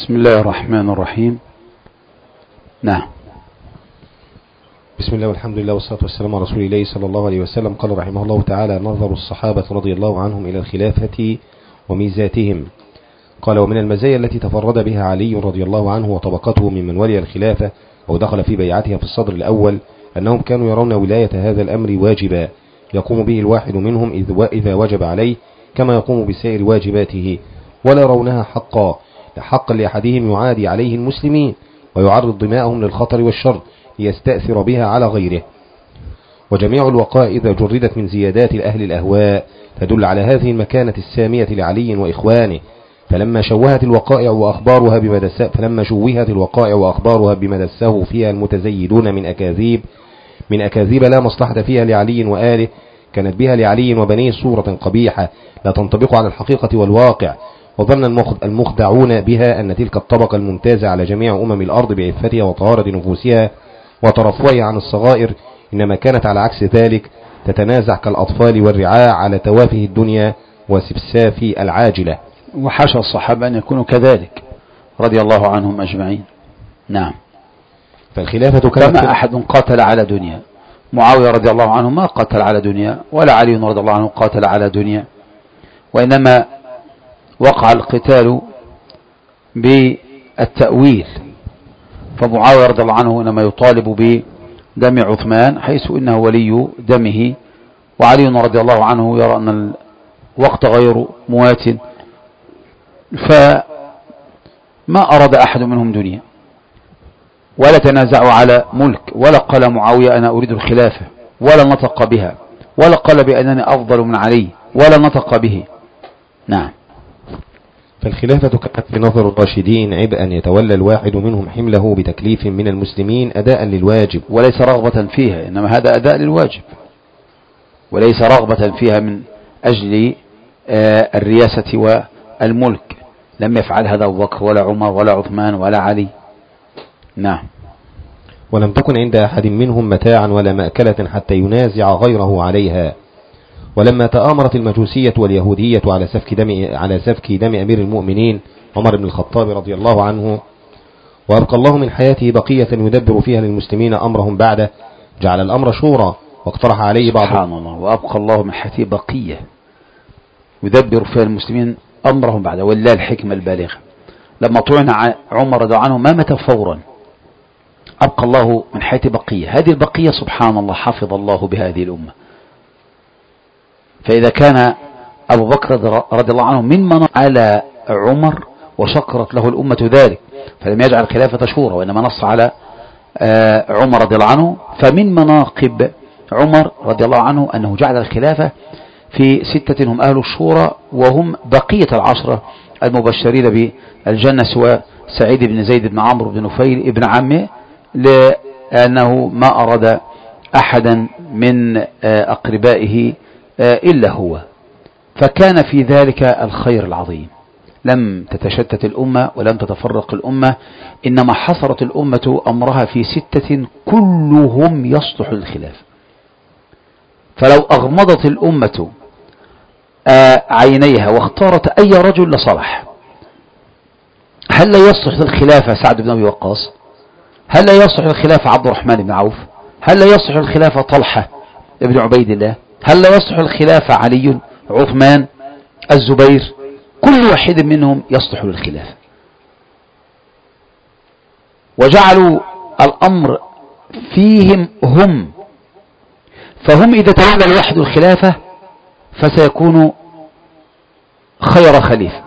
بسم الله الرحمن الرحيم. نعم. بسم الله والحمد لله والصلاة والسلام على رسول الله صلى الله عليه وسلم. قال رحمه الله تعالى: نظر الصحابة رضي الله عنهم إلى الخلافة وميزاتهم. قال: ومن المزايا التي تفرد بها علي رضي الله عنه وطبقته ممن ولي الخلافة أو دخل في بيعتها في الصدر الأول أنهم كانوا يرون ولاية هذا الأمر واجبا يقوم به الواحد منهم إذا وجب عليه كما يقوم بسائر واجباته، ولا يرونها حقا لأحدهم يعادي عليه المسلمين ويعرض دماءهم للخطر والشر ليستأثر بها على غيره. وجميع الوقائع إذا جردت من زيادات أهل الأهواء تدل على هذه المكانة السامية لعلي وإخوانه. فلما شوهت الوقائع وأخبارها بما دسه فيها المتزيدون من أكاذيب لا مصلحة فيها لعلي وآله، كانت بها لعلي وبنيه صورة قبيحة لا تنطبق على الحقيقة والواقع. وظن المخدعون بها أن تلك الطبقة الممتازة على جميع الأرض بعفتها وطهارة نفوسها وترفعها عن الصغائر إنما كانت على عكس ذلك، تتنازع كالأطفال والرعاع على توافه الدنيا وسفساف العاجلة. وحاشا الصحابة أن يكونوا كذلك رضي الله عنهم أجمعين. نعم. فالخلافة كما أحد قاتل على دنيا. معاوية رضي الله عنه ما قاتل على دنيا، ولا علي رضي الله عنه قاتل على دنيا، وإنما وقع القتال بالتأويل. فمعاوية رضي الله عنه إنما يطالب بدم عثمان حيث إنه ولي دمه، وعلي رضي الله عنه يرى أن الوقت غير موات، فما أراد أحد منهم دنيا ولا تنازعوا على ملك، ولا قال معاوية أنا أريد الخلافة، ولا نطق بها، ولا قال بأنني أفضل من علي، ولا نطق به. نعم. فالخلافة كانت في نظر الراشدين عبئا يتولى الواحد منهم حمله بتكليف من المسلمين أداء للواجب، وليس رغبة فيها، إنما هذا أداء للواجب، وليس رغبة فيها من أجل الرياسة والملك. لم يفعل هذا أبو بكر ولا عمر ولا عثمان ولا علي. نعم. ولم تكن عند أحد منهم متاعا ولا مأكلة حتى ينازع غيره عليها. ولما تآمرت المجوسية واليهودية على سفك دم أمير المؤمنين عمر بن الخطاب رضي الله عنه، وأبقى الله من حياته بقية يدبر فيها للمسلمين أمرهم بعده، جعل الأمر شورى واقترح عليه بعض. سبحان الله. وأبقى الله من حياته بقية يدبر فيها المسلمين أمرهم بعده، ولله الحكمة البالغة. لما طعن عمر رضي الله عنه ما مات فورا، أبقى الله من حياته بقية. هذه البقية سبحان الله حفظ الله بهذه الأمة. فإذا كان أبو بكر رضي الله عنه ممن على عمر وشكرت له الأمة ذلك، فلم يجعل الخلافة شورى وإنما نص على عمر رضي الله عنه. فمن مناقب عمر رضي الله عنه أنه جعل الخلافة في 6 هم أهل الشورى، وهم بقية العشرة المبشرين بالجنة سوى سعيد بن زيد بن عمرو بن نفيل ابن عمه، لأنه ما أراد أحدا من أقربائه إلا هو. فكان في ذلك الخير العظيم. لم تتشتت الأمة ولم تتفرق الأمة، إنما حصرت الأمة أمرها في 6 كلهم يصلح للخلافة. فلو أغمضت الأمة عينيها واختارت أي رجل لصلح. هل لا يصلح للخلافة سعد بن أبي وقاص؟ هل لا يصلح للخلافة عبد الرحمن بن عوف؟ هل لا يصلح للخلافة طلحة بن عبيد الله؟ هل لا يصلح للخلافة علي، عثمان، الزبير؟ كل واحد منهم يصلح للخلافة. وجعلوا الأمر فيهم هم، فهم إذا تولى الواحد الخلافة فسيكون خير خليفة.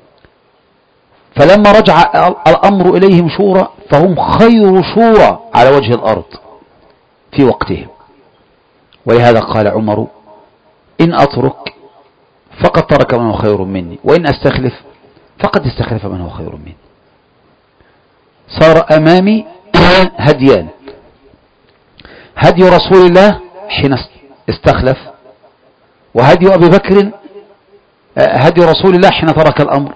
فلما رجع الأمر إليهم شورى فهم خير شورى على وجه الأرض في وقتهم. ولهذا قال عمر إن أترك فقد ترك من هو خير مني، وإن أستخلف فقد استخلف من هو خير مني. صار أمامي هديان: هدي رسول الله حين استخلف، وهدي أبي بكر هدي رسول الله حين ترك الأمر،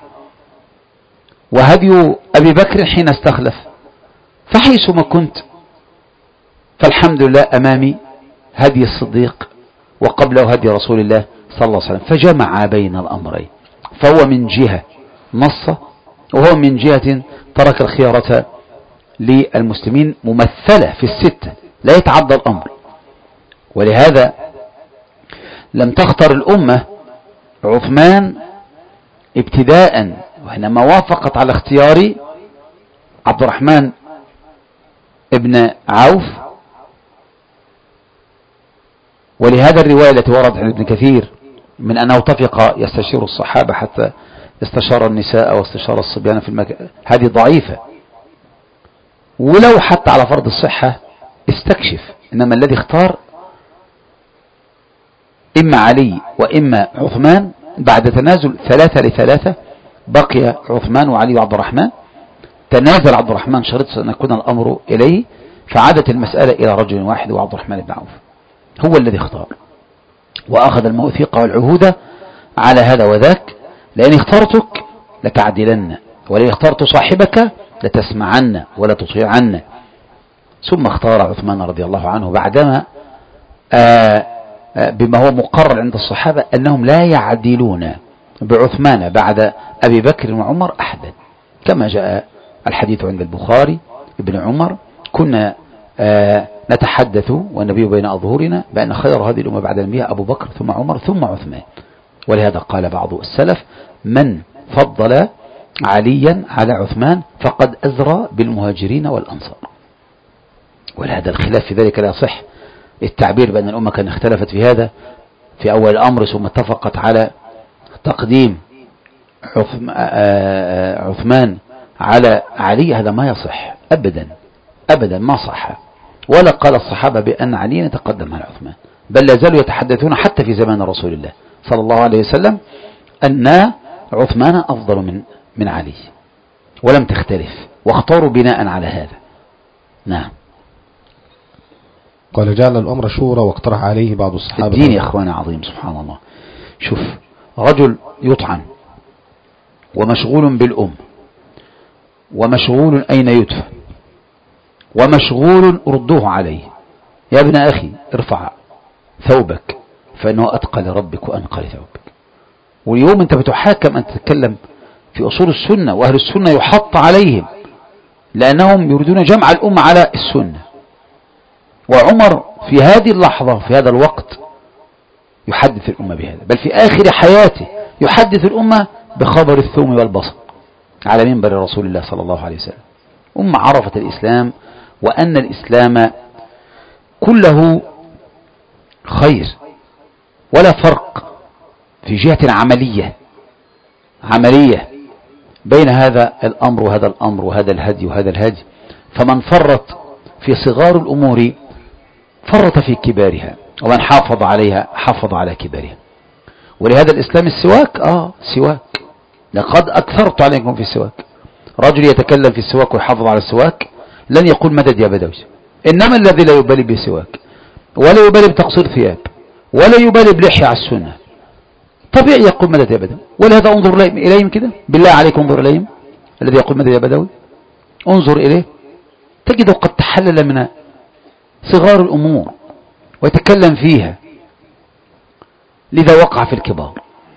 وهدي أبي بكر حين استخلف. فحيثما كنت فالحمد لله أمامي هدي الصديق وقبله هدي رسول الله صلى الله عليه وسلم، فجمع بين الأمرين. فهو من جهة نص وهو من جهة ترك الخيارة للمسلمين ممثلة في الستة، لا يتعدى الأمر. ولهذا لم تختار الأمة عثمان ابتداء، وإنما وافقت على اختيار عبد الرحمن ابن عوف. ولهذا الرواية التي وردت عن ابن كثير من أنه اتفق يستشير الصحابة حتى استشار النساء واستشار الصبيان في المكان، هذه ضعيفة. ولو حتى على فرض الصحة استكشف، إنما الذي اختار إما علي وإما عثمان بعد تنازل 3-3، بقي عثمان وعلي وعبد الرحمن. تنازل عبد الرحمن شرط أن يكون الأمر إليه، فعادت المسألة إلى رجل واحد وعبد الرحمن بن عوف هو الذي اختار، وأخذ الموثيق والعهود على هذا وذاك. لأن اخترتك لتعدلن، ولئن اخترت صاحبك لتسمعن ولا تطيعن. ثم اختار عثمان رضي الله عنه بعدما بما هو مقرر عند الصحابة أنهم لا يعدلون بعثمان بعد أبي بكر وعمر أحدا، كما جاء الحديث عند البخاري ابن عمر: كنا نتحدث والنبي بين أظهرنا بأن خير هذه الأمة بعد الأنبياء أبو بكر ثم عمر ثم عثمان. ولهذا قال بعض السلف: من فضل عليا على عثمان فقد أزرى بالمهاجرين والأنصار. ولهذا الخلاف في ذلك لا يصح. التعبير بأن الأمة كان اختلفت في هذا في أول الأمر ثم اتفقت على تقديم عثمان على علي، هذا ما يصح أبدا أبدا، ما صح. ولا قال الصحابة بأن علي يتقدم على عثمان، بل لا زالوا يتحدثون حتى في زمان رسول الله صلى الله عليه وسلم أن عثمان أفضل من علي، ولم تختلف، واختاروا بناء على هذا. نعم. قال: جعل الأمر شورى واقترح عليه بعض الصحابة. الدين يا أخوانا عظيم سبحان الله. شوف، رجل يطعن ومشغول بالأم ومشغول أين يدفن ومشغول ردوه عليه: يا ابن أخي ارفع ثوبك فإنه أتقى لربك وأنقى لثوبك. واليوم أنت بتحاكم أن تتكلم في أصول السنة، وأهل السنة يحط عليهم لأنهم يريدون جمع الأمة على السنة. وعمر في هذه اللحظة في هذا الوقت يحدث الأمة بهذا، بل في آخر حياته يحدث الأمة بخبر الثوم والبصل على منبر رسول الله صلى الله عليه وسلم. أمة عرفت الإسلام وأن الإسلام كله خير، ولا فرق في جهة عملية بين هذا الأمر وهذا الأمر وهذا الهدي وهذا الهدي. فمن فرط في صغار الأمور فرط في كبارها، ومن حافظ عليها حافظ على كبارها. ولهذا الإسلام السواك سواك، لقد أكثرت عليكم في السواك. رجل يتكلم في السواك ويحافظ على السواك لن يقول مدد يا بدوي. إنما الذي لا يبالي بالسواك ولا يبالي بتقصير ثياب ولا يبالي بلحية على السنة طبيعي يقول مدد يا بدوي. ولهذا انظر إليهم كده، بالله عليكم انظر إليهم. الذي يقول مدد يا بدوي انظر إليه تجده قد تحلل من صغار الأمور ويتكلم فيها، لذا وقع في الكبار.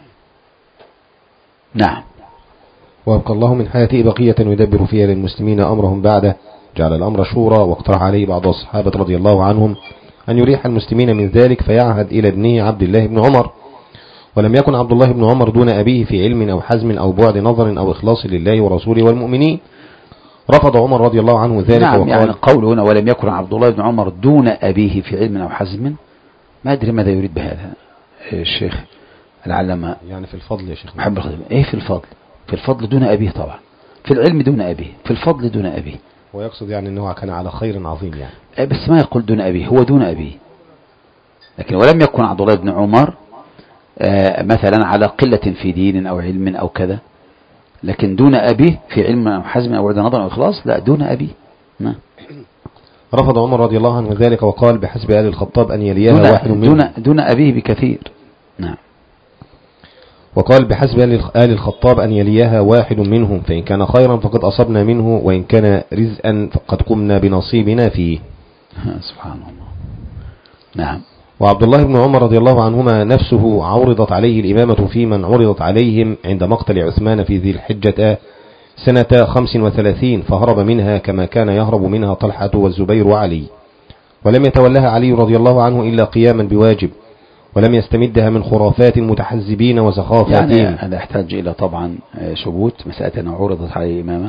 نعم. وابقى الله من حياته بقية يدبر فيها للمسلمين أمرهم بعده، جعل الأمر شورى واقترح عليه بعض الصحابة رضي الله عنهم أن يريح المسلمين من ذلك، فيعهد إلى ابنه عبد الله بن عمر. ولم يكن عبد الله بن عمر دون أبيه في علم أو حزم أو بعد نظر أو إخلاص لله ورسوله والمؤمنين. رفض عمر رضي الله عنه ذلك. نعم، وقال يعني قول هنا ولم يكن عبد الله بن عمر دون أبيه في علم أو حزم، ما أدري ماذا يريد بهذا الشيخ العلامة. يعني في الفضل يا شيخ محمد الخطيب. إيه في الفضل؟ في الفضل دون أبيه طبعا، في العلم دون أبيه، في الفضل دون أبيه. ويقصد يعني أنه كان على خير عظيم يعني. بس ما يقول دون أبيه، هو دون أبيه. لكن ولم يكن عبد الله بن عمر مثلا على قلة في دين أو علم أو كذا، لكن دون أبيه في علم أو حزم أو بعد نظر أو إخلاص، لا دون أبيه. نعم. رفض عمر رضي الله عنه ذلك وقال: بحسب آل الخطاب أن يليها واحد منهم. دون أبيه بكثير. نعم. وقال: بحسب آل الخطاب أن يليها واحد منهم، فإن كان خيرا فقد أصبنا منه، وإن كان رزقا فقد قمنا بنصيبنا فيه. سبحان الله. نعم. وعبد الله بن عمر رضي الله عنهما نفسه عرضت عليه الإمامة في من عرضت عليهم عند مقتل عثمان في ذي الحجة سنة 35 فهرب منها كما كان يهرب منها طلحة والزبير وعلي، ولم يتولها علي رضي الله عنه إلا قياما بواجب، ولم يستمدها من خرافات المتحزبين وسخافتهم. يعني هذا يحتاج إلى طبعا ثبوت مسألة أنه عرضت عليه إمامة،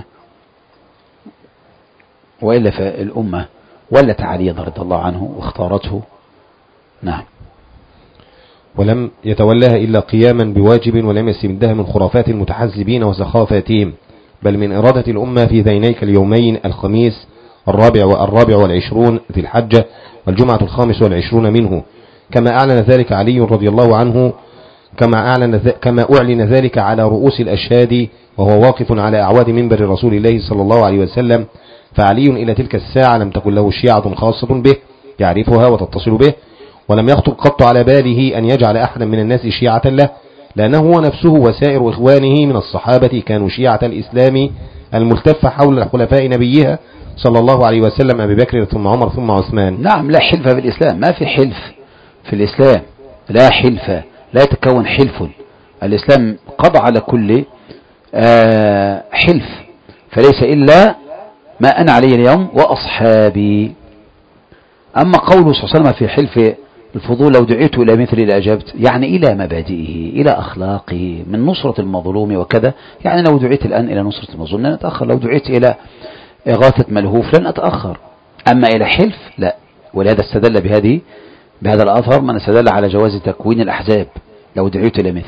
وإلا فالأمة ولت علي رضي الله عنه واختارته. نعم. ولم يتولاها إلا قياما بواجب، ولم يستمدها من خرافات المتحزبين وسخافتهم، بل من إرادة الأمة في ذينيك اليومين الخميس الرابع والعشرون ذي الحجة والجمعة 25 منه، كما أعلن ذلك علي رضي الله عنه، كما أعلن ذلك على رؤوس الأشهاد وهو واقف على أعواد منبر رسول الله صلى الله عليه وسلم. فعلي إلى تلك الساعة لم تكن له شيعة خاصة به يعرفها وتتصل به، ولم يخطر قط على باله أن يجعل أحدا من الناس شيعة له، لأنه هو نفسه وسائر إخوانه من الصحابة كانوا شيعة الإسلام الملتفة حول خلفاء نبيها صلى الله عليه وسلم، أبي بكر ثم عمر ثم عثمان. نعم. لا حلف في الإسلام، ما في حلف في الإسلام، لا حلف، لا يتكون حلف. الإسلام قضى على كل حلف، فليس إلا ما أنا عليه اليوم وأصحابي. أما قوله صلى الله عليه وسلم في حلف الفضول لو دعيت إلى مثل لأجبت، يعني إلى مبادئه، إلى أخلاقه، من نصرة المظلوم وكذا. يعني لو دعيت الآن إلى نصرة المظلوم لن أتأخر، لو دعيت إلى إغاثة ملهوف لن أتأخر، أما إلى حلف لا. ولهذا استدل بهذا الأثر من استدل على جواز تكوين الأحزاب. لو دعيت إلى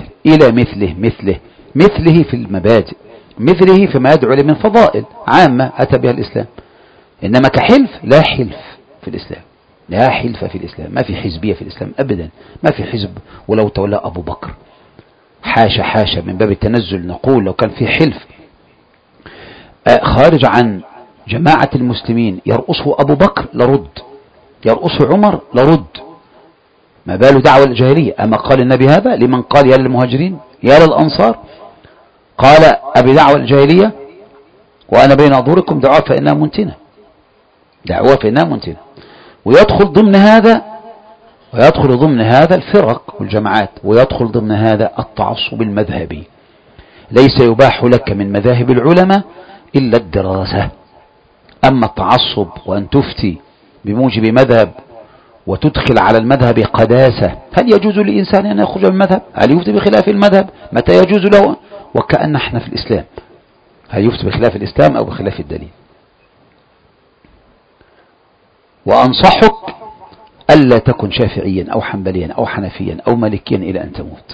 مثله في المبادئ، مثله فيما يدعو إليه من فضائل عامة أتى بها الإسلام. إنما كحلف لا حلف في الإسلام، لا حلف في الإسلام، ما في حزبية في الإسلام أبدا، ما في حزب. ولو تولى أبو بكر حاشا من باب التنزل نقول لو كان في حلف خارج عن جماعة المسلمين يرأسه أبو بكر لرد، يرأسه عمر لرد، ما بال دعوة الجاهلية. أما قال النبي هذا لمن قال يا للمهاجرين يا للأنصار، قال أبي دعوة الجاهلية وأنا بين أظهركم دعوة فإنها منتنة، دعوة فإنها منتنة. ويدخل ضمن هذا الفرق والجماعات، ويدخل ضمن هذا التعصب المذهبي. ليس يباح لك من مذاهب العلماء إلا الدراسة. أما التعصب وأن تفتي بموجب مذهب وتدخل على المذهب قداسة، هل يجوز لإنسان أن يخرج من المذهب؟ هل يفتي بخلاف المذهب؟ متى يجوز له؟ وكأن احنا في الإسلام، هل يفتي بخلاف الإسلام أو بخلاف الدليل؟ وأنصحك ألا تكن شافعيا أو حنبليا أو حنفيا أو مالكيا إلى أن تموت،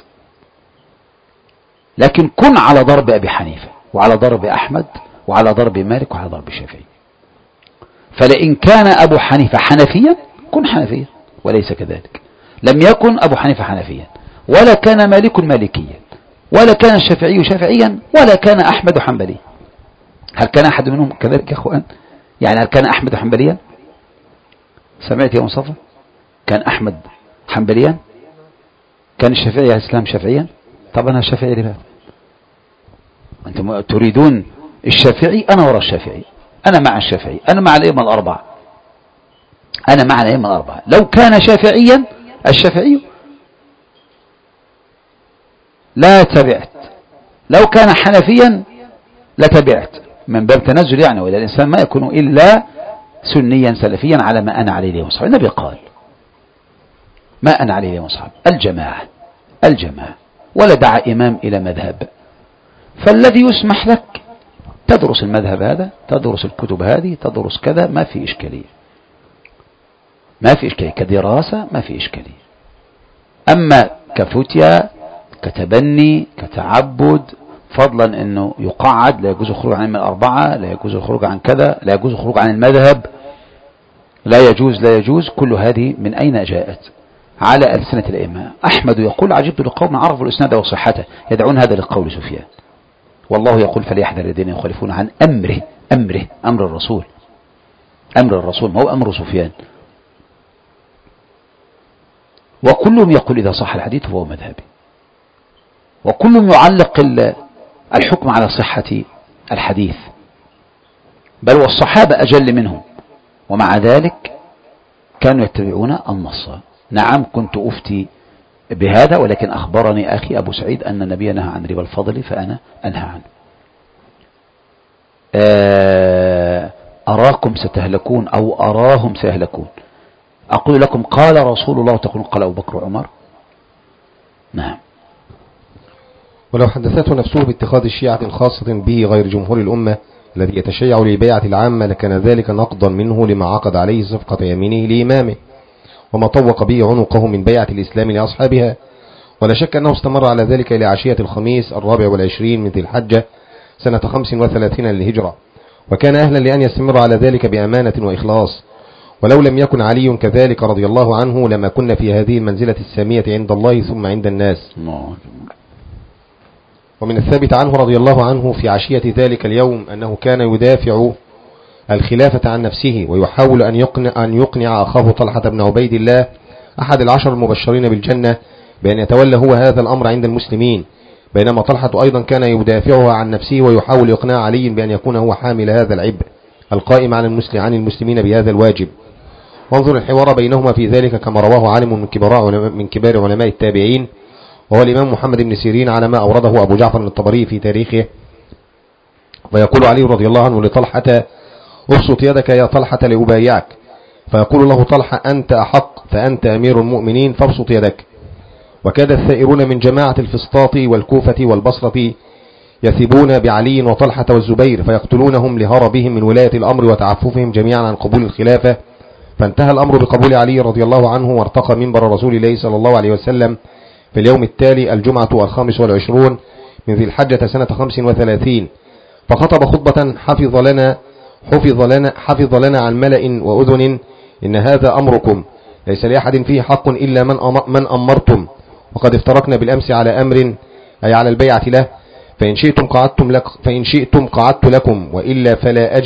لكن كن على ضرب أبي حنيفة وعلى ضرب أحمد وعلى ضرب مالك وعلى ضرب الشافعي. فلئن كان أبو حنيفة حنفيا كن حنفيا، وليس كذلك. لم يكن أبو حنيفة حنفيا، ولا كان مالك مالكيا، ولا كان الشافعي شافعيا، ولا كان أحمد حنبليا. هل كان أحد منهم كذلك يا أخوان؟ يعني هل كان أحمد حنبليا؟ سمعت يا مصطفى؟ كان أحمد حنبليا؟ كان الشافعي يا إسلام شافعيا؟ طب أنا الشافعي لماذا؟ أنتم تريدون الشافعي، أنا وراء الشافعي، أنا مع الشافعي، أنا مع الأئمة الأربعة، أنا مع الأئمة الأربعة. لو كان شافعيا الشافعي لا تبعت، لو كان حنفيا لتبعت، من باب تنزل يعني. وإذا الإنسان ما يكون إلا سنيا سلفيا على ما أنا عليه اليوم وصحابي. النبي قال ما أنا عليه اليوم وصحابي، الجماعة، ولا دعا إمام إلى مذهب. فالذي يسمح لك تدرس المذهب هذا، تدرس الكتب هذه، تدرس كذا، ما في إشكالية، كدراسة ما في إشكالية. أما كفتيا كتبني كتعبد، فضلا أنه يقعد، لا يجوز الخروج عن الأربعة، لا يجوز الخروج عن كذا، لا يجوز الخروج عن المذهب، لا يجوز، كل هذه من أين جاءت؟ على ألسنة الأئمة. أحمد يقول عجبت لقوم عرفوا الإسناد وصحته يدعون هذا لقول سفيان، والله يقول فليحذر الذين يخالفون عن أمر الرسول، ما هو أمر سفيان. وكلهم يقول إذا صح الحديث فهو مذهبي، وكلهم يعلق الحكم على صحة الحديث، بل والصحابة أجل منهم، ومع ذلك كانوا يتبعون النص. نعم كنت أفتي بهذا، ولكن أخبرني أخي أبو سعيد أن النبي نهى عن ربا الفضل فأنا أنهى عنه. أراكم ستهلكون أو أراهم سيهلكون. أقول لكم قال رسول الله تقولون قال أبو بكر وعمر. نعم. ولو حدثته نفسه باتخاذ الشيعة خاصة به غير جمهور الأمة الذي يتشيع للبيعة العامة لكان ذلك نقضا منه لما عقد عليه صفقة يمينه لإمامه وما طوق به عنقه من بيعة الإسلام لأصحابها. ولا شك أنه استمر على ذلك إلى عشية الخميس 24 من ذي الحجة سنة 35 للهجرة، وكان أهلا لأن يستمر على ذلك بأمانة وإخلاص. ولو لم يكن علي كذلك رضي الله عنه لما كنا في هذه المنزلة السامية عند الله ثم عند الناس. ومن الثابت عنه رضي الله عنه في عشية ذلك اليوم أنه كان يدافع الخلافة عن نفسه ويحاول أن يقنع أخاه طلحة بن عبيد الله أحد العشر المبشرين بالجنة بأن يتولى هو هذا الأمر عند المسلمين، بينما طلحة أيضا كان يدافعها عن نفسه ويحاول إقناع علي بأن يكون هو حامل هذا العبء القائم عن المسلمين بهذا الواجب. وانظر الحوار بينهما في ذلك كما رواه عالم من كبار علماء التابعين وهو الإمام محمد بن سيرين على ما أورده أبو جعفر الطبري في تاريخه. ويقول علي رضي الله عنه لطلحة أبسط يدك يا طلحة لأبايعك، فيقول له طلحة أنت أحق فأنت أمير المؤمنين فابسط يدك. وكاد الثائرون من جماعة الفسطاط والكوفة والبصرة يثبون بعلي وطلحة والزبير فيقتلونهم لهربهم من ولاية الأمر وتعففهم جميعا عن قبول الخلافة، فانتهى الأمر بقبول علي رضي الله عنه وارتقى منبر رسول الله صلى الله عليه وسلم في اليوم التالي الجمعة 25 من ذي الحجة سنة 35، فخطب خطبة حفظ لنا عن ملأ وأذن إن هذا أمركم ليس لأحد فيه حق إلا من أمرتم، وقد افترقنا بالأمس على أمر أي على البيعة له، فإن شئتم قعدت لكم وإلا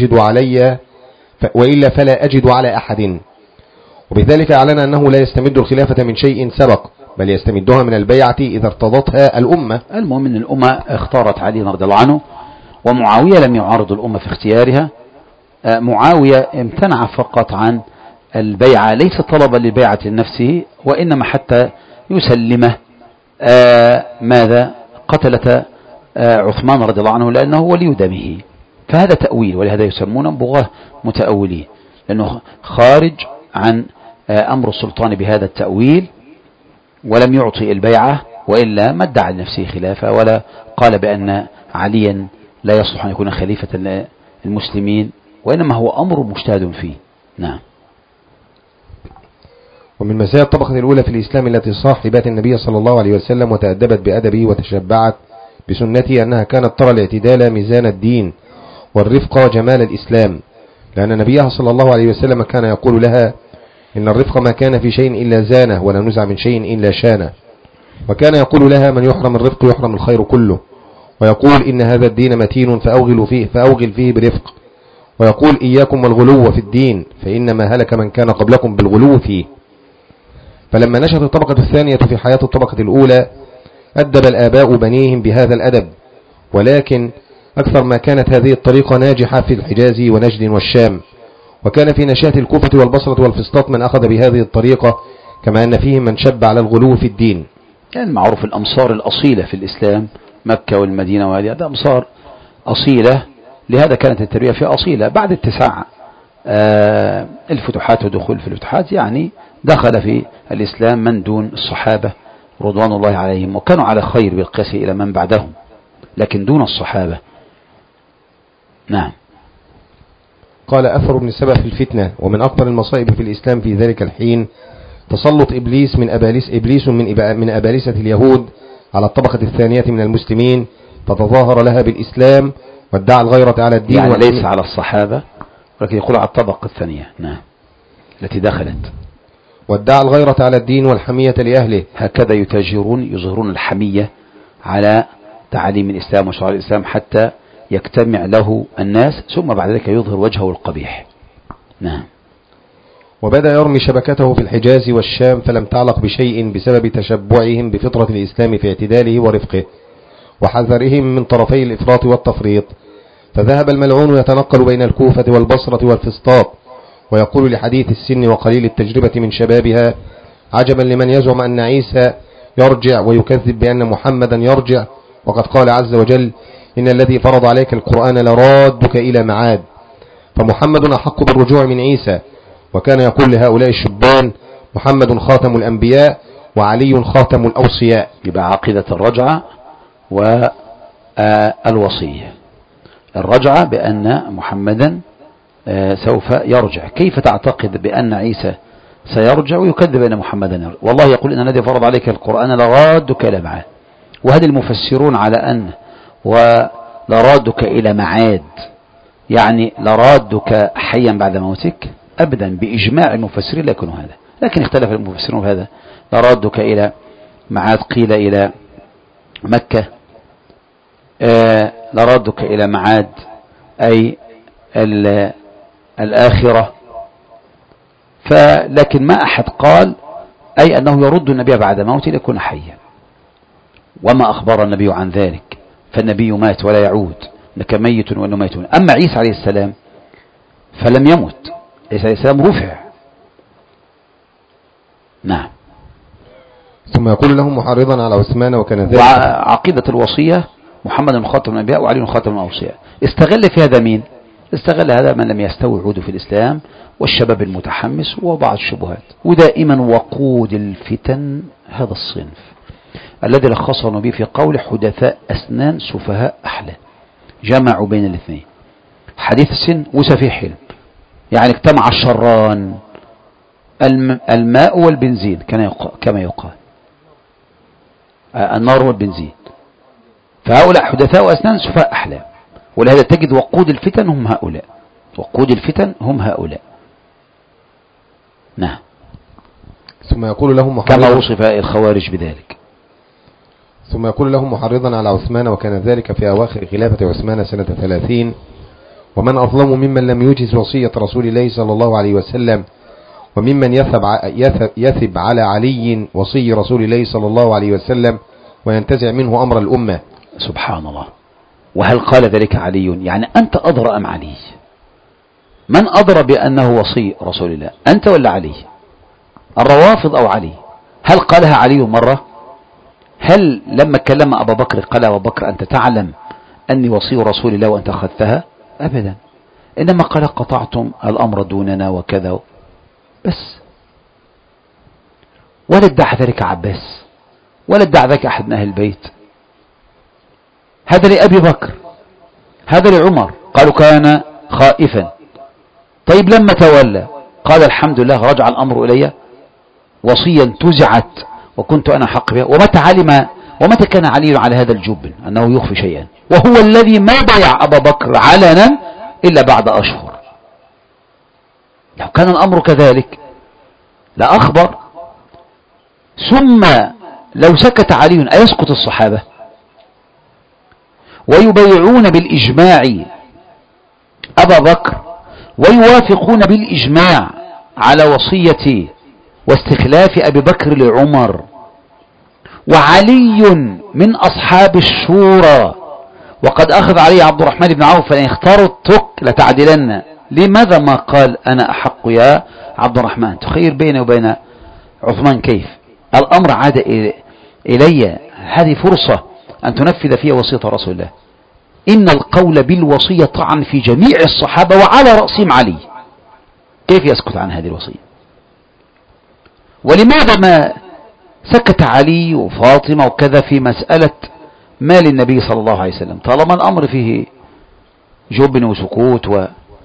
فلا أجد على أحد. وبذلك أعلن أنه لا يستمد الخلافة من شيء سبق بل يستمدها من البيعة إذا ارتضتها الأمة. المهم أن الأمة اختارت علي رضي الله عنه، ومعاوية لم يعارض الأمة في اختيارها. معاوية امتنع فقط عن البيعة ليس طلبا للبيعة لنفسه وإنما حتى يسلمه ماذا قتلة عثمان رضي الله عنه لأنه ولي دمه، فهذا تأويل، ولهذا يسمون بغاة متأولين لأنه خارج عن أمر السلطان بهذا التأويل ولم يعطي البيعة، وإلا ما ادعى لنفسه خلافة ولا قال بأن عليا لا يصلح أن يكون خليفة المسلمين، وإنما هو أمر مجتهد فيه. نعم. ومن مزايا الطبقة الأولى في الإسلام التي صاحبت النبي صلى الله عليه وسلم وتأدبت بأدبه وتشبعت بسنته أنها كانت ترى الاعتدال ميزان الدين والرفق جمال الإسلام، لأن نبيها صلى الله عليه وسلم كان يقول لها إن الرفق ما كان في شيء إلا زانه ولا نزع من شيء إلا شانه، وكان يقول لها من يحرم الرفق يحرم الخير كله، ويقول إن هذا الدين متين فأوغل فيه برفق، ويقول إياكم والغلو في الدين فإنما هلك من كان قبلكم بالغلو فيه. فلما نشأت الطبقة الثانية في حياة الطبقة الأولى أدب الآباء بنيهم بهذا الأدب، ولكن أكثر ما كانت هذه الطريقة ناجحة في الحجاز ونجد والشام، وكان في نشاة الكوفة والبصرة والفسطاط من أخذ بهذه الطريقة، كما أن فيهم من شب على الغلو في الدين. يعني معروف الأمصار الأصيلة في الإسلام مكة والمدينة وهذه أمصار أصيلة، لهذا كانت التربية فيها أصيلة. بعد اتساع الفتوحات ودخول في الفتوحات يعني دخل في الإسلام من دون الصحابة رضوان الله عليهم، وكانوا على خير بالقياس إلى من بعدهم، لكن دون الصحابة. نعم. قال أثر بن سبأ في الفتنة: ومن أكبر المصائب في الإسلام في ذلك الحين تسلط إبليس من أبالسة اليهود على الطبقة الثانية من المسلمين، فتظاهر لها بالإسلام وادعى الغيرة على الدين، يعني ليس على الصحابة ولكن يقول على الطبقة الثانية. نعم. التي دخلت وادعى الغيرة على الدين والحمية لأهله. هكذا يظهرون الحمية على تعاليم الإسلام وشرائع الإسلام حتى يجتمع له الناس، ثم بعد ذلك يظهر وجهه القبيح. نعم. وبدأ يرمي شبكته في الحجاز والشام فلم تعلق بشيء بسبب تشبعهم بفطرة الإسلام في اعتداله ورفقه وحذرهم من طرفي الإفراط والتفريط، فذهب الملعون يتنقل بين الكوفة والبصرة والفسطاط ويقول لحديث السن وقليل التجربة من شبابها: عجبا لمن يزعم أن عيسى يرجع ويكذب بأن محمدا يرجع، وقد قال عز وجل: إن الذي فرض عليك القرآن لرادك إلى معاد، فمحمد أحق بالرجوع من عيسى. وكان يقول لهؤلاء الشبان: محمد خاتم الأنبياء وعلي خاتم الأوصياء. يبقى عقيدة الرجعة والوصية. الرجعة بأن محمدا سوف يرجع. كيف تعتقد بأن عيسى سيرجع ويكذب أن محمدا يرجع؟ والله يقول إن الذي فرض عليك القرآن لرادك إلى معاد. وهذا المفسرون على أن ولرادك إلى معاد يعني لرادك حيا بعد موتك، أبدا بإجماع المفسرين لا يكون هذا، لكن اختلف المفسرون في هذا. لرادك إلى معاد قيل إلى مكة، لرادك إلى معاد أي الآخرة. لكن ما أحد قال أي أنه يرد النبي بعد موته ليكون حيا، وما أخبر النبي عن ذلك، فالنبي مات ولا يعود، إنك ميت وأنه ميت. أما عيسى عليه السلام فلم يمت، عيسى عليه السلام رفع. نعم. ثم يقول لهم محرضا على عثمان وكان ذلك. وعقيدة الوصية محمد خاتم الأنبياء وعلي خاتم الأوصياء. استغل في هذا مين؟ استغل هذا من لم يستوعد في الإسلام والشباب المتحمس وبعض الشبهات. ودائما وقود الفتن هذا الصنف الذي لخصه النبي في قول: حدثاء أسنان سفهاء أحلام. جمعوا بين الاثنين، حديث السن وسفيه حلم، يعني اجتمع الشران، الماء والبنزين كما يقال، النار والبنزين. فهؤلاء حدثاء أسنان سفهاء أحلام، ولهذا تجد وقود الفتن هم هؤلاء، وقود الفتن هم هؤلاء. نعم. ثم يقول لهم كما وصف الخوارج بذلك. ثم يقول لهم محرضا على عثمان وكان ذلك في أواخر خلافة عثمان سنة 30. ومن أظلم ممن لم يجز وصية رسول الله صلى الله عليه وسلم، وممن يثب على علي وصي رسول الله صلى الله عليه وسلم وينتزع منه أمر الأمة. سبحان الله. وهل قال ذلك علي؟ يعني أنت أدرى أم علي؟ من أدرى بأنه وصي رسول الله، أنت ولا علي؟ الروافض أو علي؟ هل قالها علي مرة؟ هل لما كلم أبا بكر قال أبا بكر أنت تعلم أني وصي رسول الله وأنت أخذتها؟ أبدا. إنما قال قطعتم الأمر دوننا وكذا بس. ولا ادعى ذلك عباس، ولا ادعى ذلك أحد من أهل البيت. هذا لأبي بكر، هذا لعمر، قالوا كان خائفا. طيب لما تولى قال الحمد لله رجع الأمر إلي، وصيا انتزعت وكنت أنا حق بها. ومتى كان علي على هذا الجبن أنه يخفي شيئا، وهو الذي ما بايع أبا بكر علنا إلا بعد أشهر. لو كان الأمر كذلك لأخبر. ثم لو سكت علي أيسقط الصحابة ويبايعون بالإجماع أبا بكر ويوافقون بالإجماع على وصية واستخلاف أبي بكر لعمر، وعلي من أصحاب الشورى وقد أخذ عليه عبد الرحمن بن عوف فإن اخترتك لتعدلن، لماذا ما قال أنا أحق يا عبد الرحمن؟ تخير بيني وبين عثمان كيف الأمر عاد إلي. هذه فرصة أن تنفذ فيها وصية رسول الله. إن القول بالوصية طعن في جميع الصحابة وعلى رأسهم علي، كيف يسكت عن هذه الوصية؟ ولماذا ما سكت علي وفاطمة وكذا في مسألة مال النبي صلى الله عليه وسلم طالما الأمر فيه جبن وسكوت؟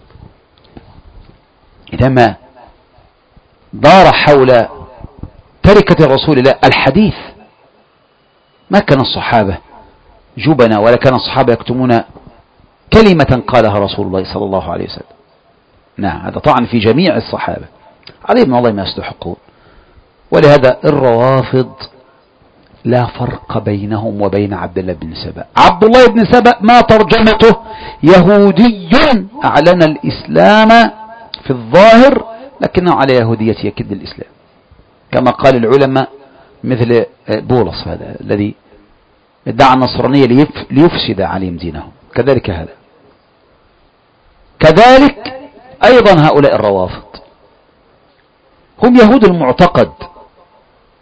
إنما دار حول تركة رسول الله الحديث. ما كان الصحابة جبنا ولا كان الصحابة يكتمون كلمة قالها رسول الله صلى الله عليه وسلم. نعم، هذا طعن في جميع الصحابة عليهم والله ما يستحقون. ولهذا الروافض لا فرق بينهم وبين عبد الله بن سبأ. عبد الله بن سبأ ما ترجمته يهودي أعلن الإسلام في الظاهر لكنه على يهودية يكد الإسلام، كما قال العلماء مثل بولس هذا الذي ادعى النصرانية ليفسد عليهم دينهم. كذلك هذا، كذلك أيضا هؤلاء الروافض هم يهود المعتقد،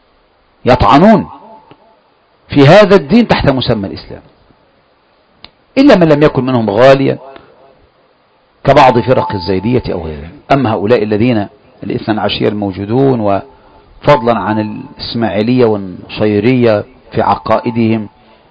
يطعنون في هذا الدين تحت مسمى الإسلام. إلا من لم يكن منهم غاليا كبعض فرق الزيدية أو غيرها. أما هؤلاء الذين الاثنى عشرية الموجودون، وفضلا عن الإسماعيلية والنصيرية في عقائدهم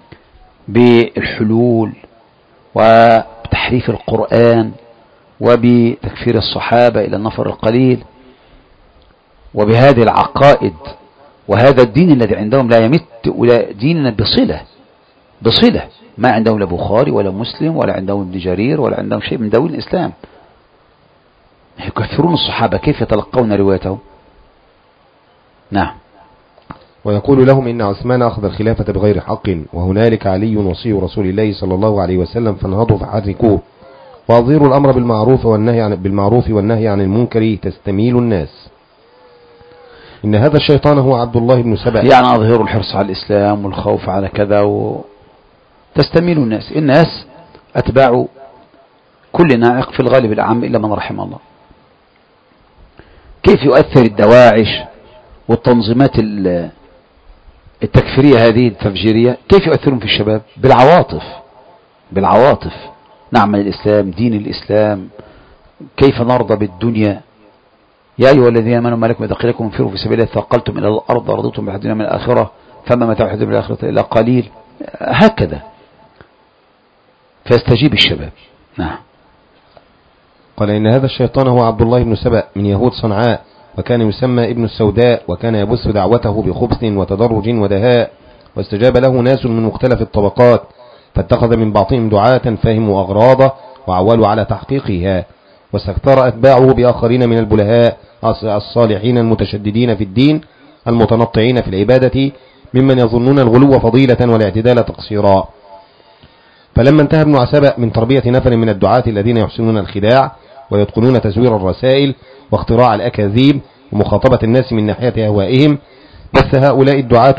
بالحلول وبتحريف القرآن وبتكفير الصحابة إلى النفر القليل، وبهذه العقائد وهذا الدين الذي عندهم لا يمت ولا دين بصلة ما عندهم لا بخاري ولا مسلم ولا عندهم ابن جرير ولا عندهم شيء من دواوين الإسلام، يكفرون الصحابة، كيف يتلقون روايتهم؟ نعم. ويقول لهم إن عثمان أخذ الخلافة بغير حق، وهنالك علي وصي رسول الله صلى الله عليه وسلم، فانهضوا فحركوه وأظهروا الأمر بالمعروف والنهي عن المنكر تستميل الناس. إن هذا الشيطان هو عبد الله بن سبأ، يعني أظهروا الحرص على الإسلام والخوف على كذا تستميل الناس أتباع كل ناعق في الغالب الأعم إلا من رحم الله. كيف يؤثر الدواعش والتنظيمات التكفيرية هذه التفجيرية، كيف يؤثرون في الشباب؟ بالعواطف. نعمل الإسلام، دين الإسلام، كيف نرضى بالدنيا؟ يا أيها الذين آمنوا ما لكم إذا قيل لكم انفروا في سبيل الله ثاقلتم إلى الأرض رضيتم بالدنيا من الآخرة فما متاع الحياة الدنيا بالآخرة إلا قليل. هكذا فيستجيب الشباب. نعم. قال إن هذا الشيطان هو عبد الله بن سبأ من يهود صنعاء، وكان يسمى ابن السوداء، وكان يبث دعوته بخبث وتدرج ودهاء، واستجاب له ناس من مختلف الطبقات، فاتخذ من بعضهم دعاة فهموا أغراضه وعولوا على تحقيقها، واستكثر أتباعه بآخرين من البلهاء الصالحين المتشددين في الدين المتنطعين في العبادة، ممن يظنون الغلو فضيلة والاعتدال تقصيرا. فلما انتهى ابن سبأ من تربية نفر من الدعاة الذين يحسنون الخداع ويتقنون تزوير الرسائل واختراع الأكاذيب ومخاطبة الناس من ناحية أهوائهم، بث هؤلاء الدعاة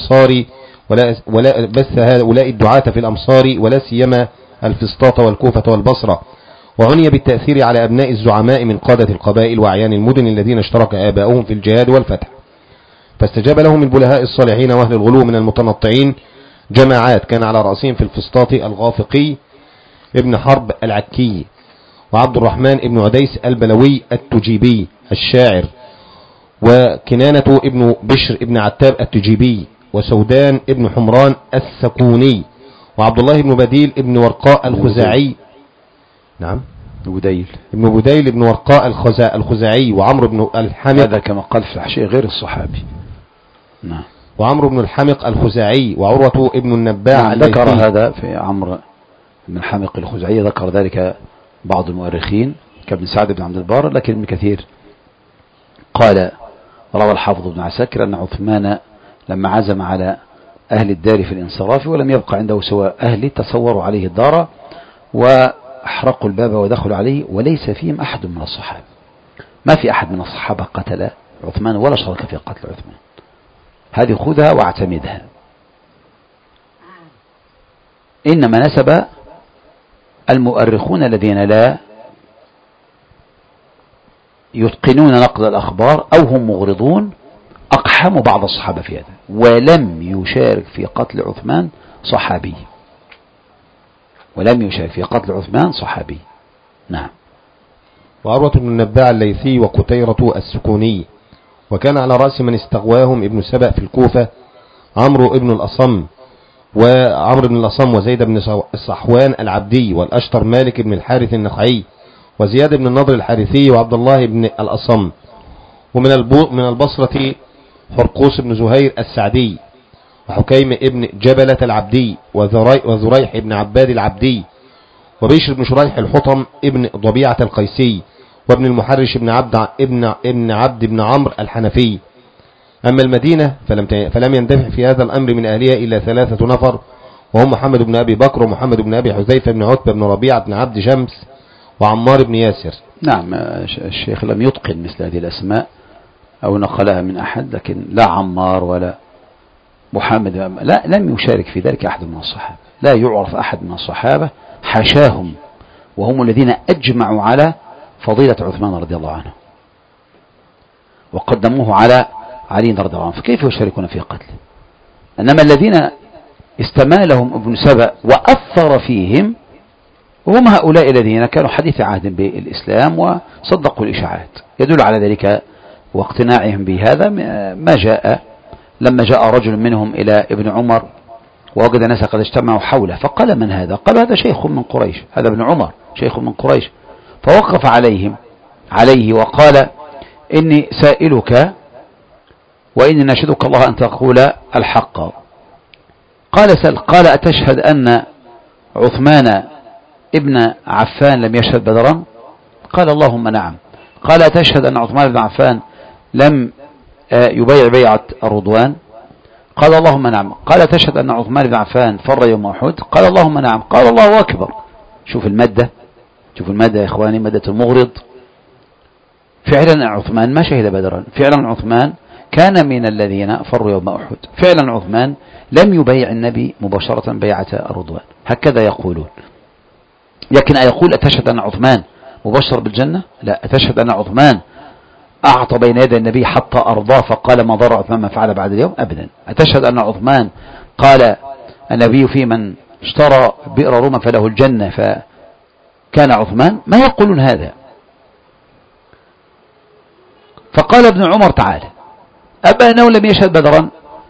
في الأمصار ولا سيما الفسطاط والكوفة والبصرة، وعني بالتأثير على أبناء الزعماء من قادة القبائل وأعيان المدن الذين اشترك آباؤهم في الجهاد والفتح، فاستجاب لهم البلهاء الصالحين وأهل الغلو من المتنطعين جماعات، كان على رأسهم في الفسطاط الغافقي ابن حرب العكي، وعبد الرحمن ابن عديس البلوي التجيبي الشاعر، وكنانة ابن بشر ابن عتاب التجيبي، وسودان ابن حمران السكوني، وعبد الله ابن بديل ابن ورقاء الخزاعي. نعم. ابن بديل ابن ورقاء الخزاعي، وعمرو بن الحمق، هذا كما قال في الحاشية غير الصحابي. نعم. وعمرو بن الحمق الخزاعي، وعروة ابن النباع. ذكر هذا في عمرو بن الحمق الخزاعي، ذكر ذلك بعض المؤرخين كابن سعد بن عبد البر، لكن ابن كثير قال روى الحافظ بن عساكر أن عثمان لما عزم على أهل الدار في الانصراف ولم يبقى عنده سوى أهله تصوروا عليه الدار وأحرقوا الباب ودخلوا عليه وليس فيهم أحد من الصحابة. ما في أحد من الصحابة قتل عثمان ولا شارك في قتل عثمان. هذه خذها واعتمدها. إنما نسب المؤرخون الذين لا يتقنون نقل الأخبار أو هم مغرضون أقحموا بعض الصحابة في هذا، ولم يشارك في قتل عثمان صحابي. نعم. وعروة بن النباع الليثي وقتيرة السكوني، وكان على رأس من استغواهم ابن سبأ في الكوفة عمرو بن الأصم وزيد بن الصحوان العبدي، والأشتر مالك بن الحارث النخعي، وزياد بن النضر الحارثي، وعبد الله بن الأصم. ومن البصرة حرقوس بن زهير السعدي، وحكيم ابن جبلة العبدي، وذريح ابن عباد العبدي، وبيشر بن شريح الحطم ابن ضبيعة القيسي، وابن المحرش ابن عبد بن عمرو الحنفي. أما المدينة فلم يندفع في هذا الأمر من أهلها إلا 3 نفر، وهم محمد بن أبي بكر، ومحمد بن أبي حذيفة بن عتبة بن ربيعة بن عبد شمس، وعمار بن ياسر. نعم. الشيخ لم يتقن مثل هذه الأسماء أو نقلها من أحد، لكن لا عمار ولا محمد، لا، لم يشارك في ذلك أحد من الصحابة، لا يعرف أحد من الصحابة حاشاهم، وهم الذين أجمعوا على فضيلة عثمان رضي الله عنه وقدموه على علي رضي الله عنه، فكيف يشاركون في قتله؟ إنما الذين استمالهم ابن سبأ وأثر فيهم، هم هؤلاء الذين كانوا حديث عهد بالإسلام وصدقوا الإشاعات. يدل على ذلك واقتناعهم بهذا ما جاء لما جاء رجل منهم إلى ابن عمر ووجد الناس قد اجتمعوا حوله، فقال: من هذا؟ قال: هذا شيخ من قريش، هذا ابن عمر شيخ من قريش. فوقف عليه وقال: إني سائلك وإني ناشدك الله أن تقول الحق. قال: سل. قال: أتشهد أن عثمان ابن عفان لم يشهد بدرا؟ قال: اللهم نعم. قال: أتشهد أن عثمان بن عفان لم يبيع بيعة الرضوان؟ قال: اللهم نعم. قال: أتشهد أن عثمان بن عفان فر يوم أحد؟ قال: اللهم نعم. قال: الله أكبر. شوف المادة يا إخواني، مادة المغرض. فعلا عثمان ما شهد بدرا، فعلا عثمان كان من الذين فروا يوم أحد، فعلا عثمان لم يبيع النبي مباشرة بيعة الرضوان، هكذا يقولون. لكن أيقول أتشهد أن عثمان مبشر بالجنة؟ لا. أتشهد أن عثمان أعطى بين يدي النبي حتى أرضاه فقال: ما ضر عثمان ما فعل بعد اليوم؟ أبدا. أتشهد أن عثمان قال النبي في من اشترى بئر روما فله الجنة فكان عثمان؟ ما يقولون هذا. فقال ابن عمر: تعالى، أبا أنه لم يشهد بدرا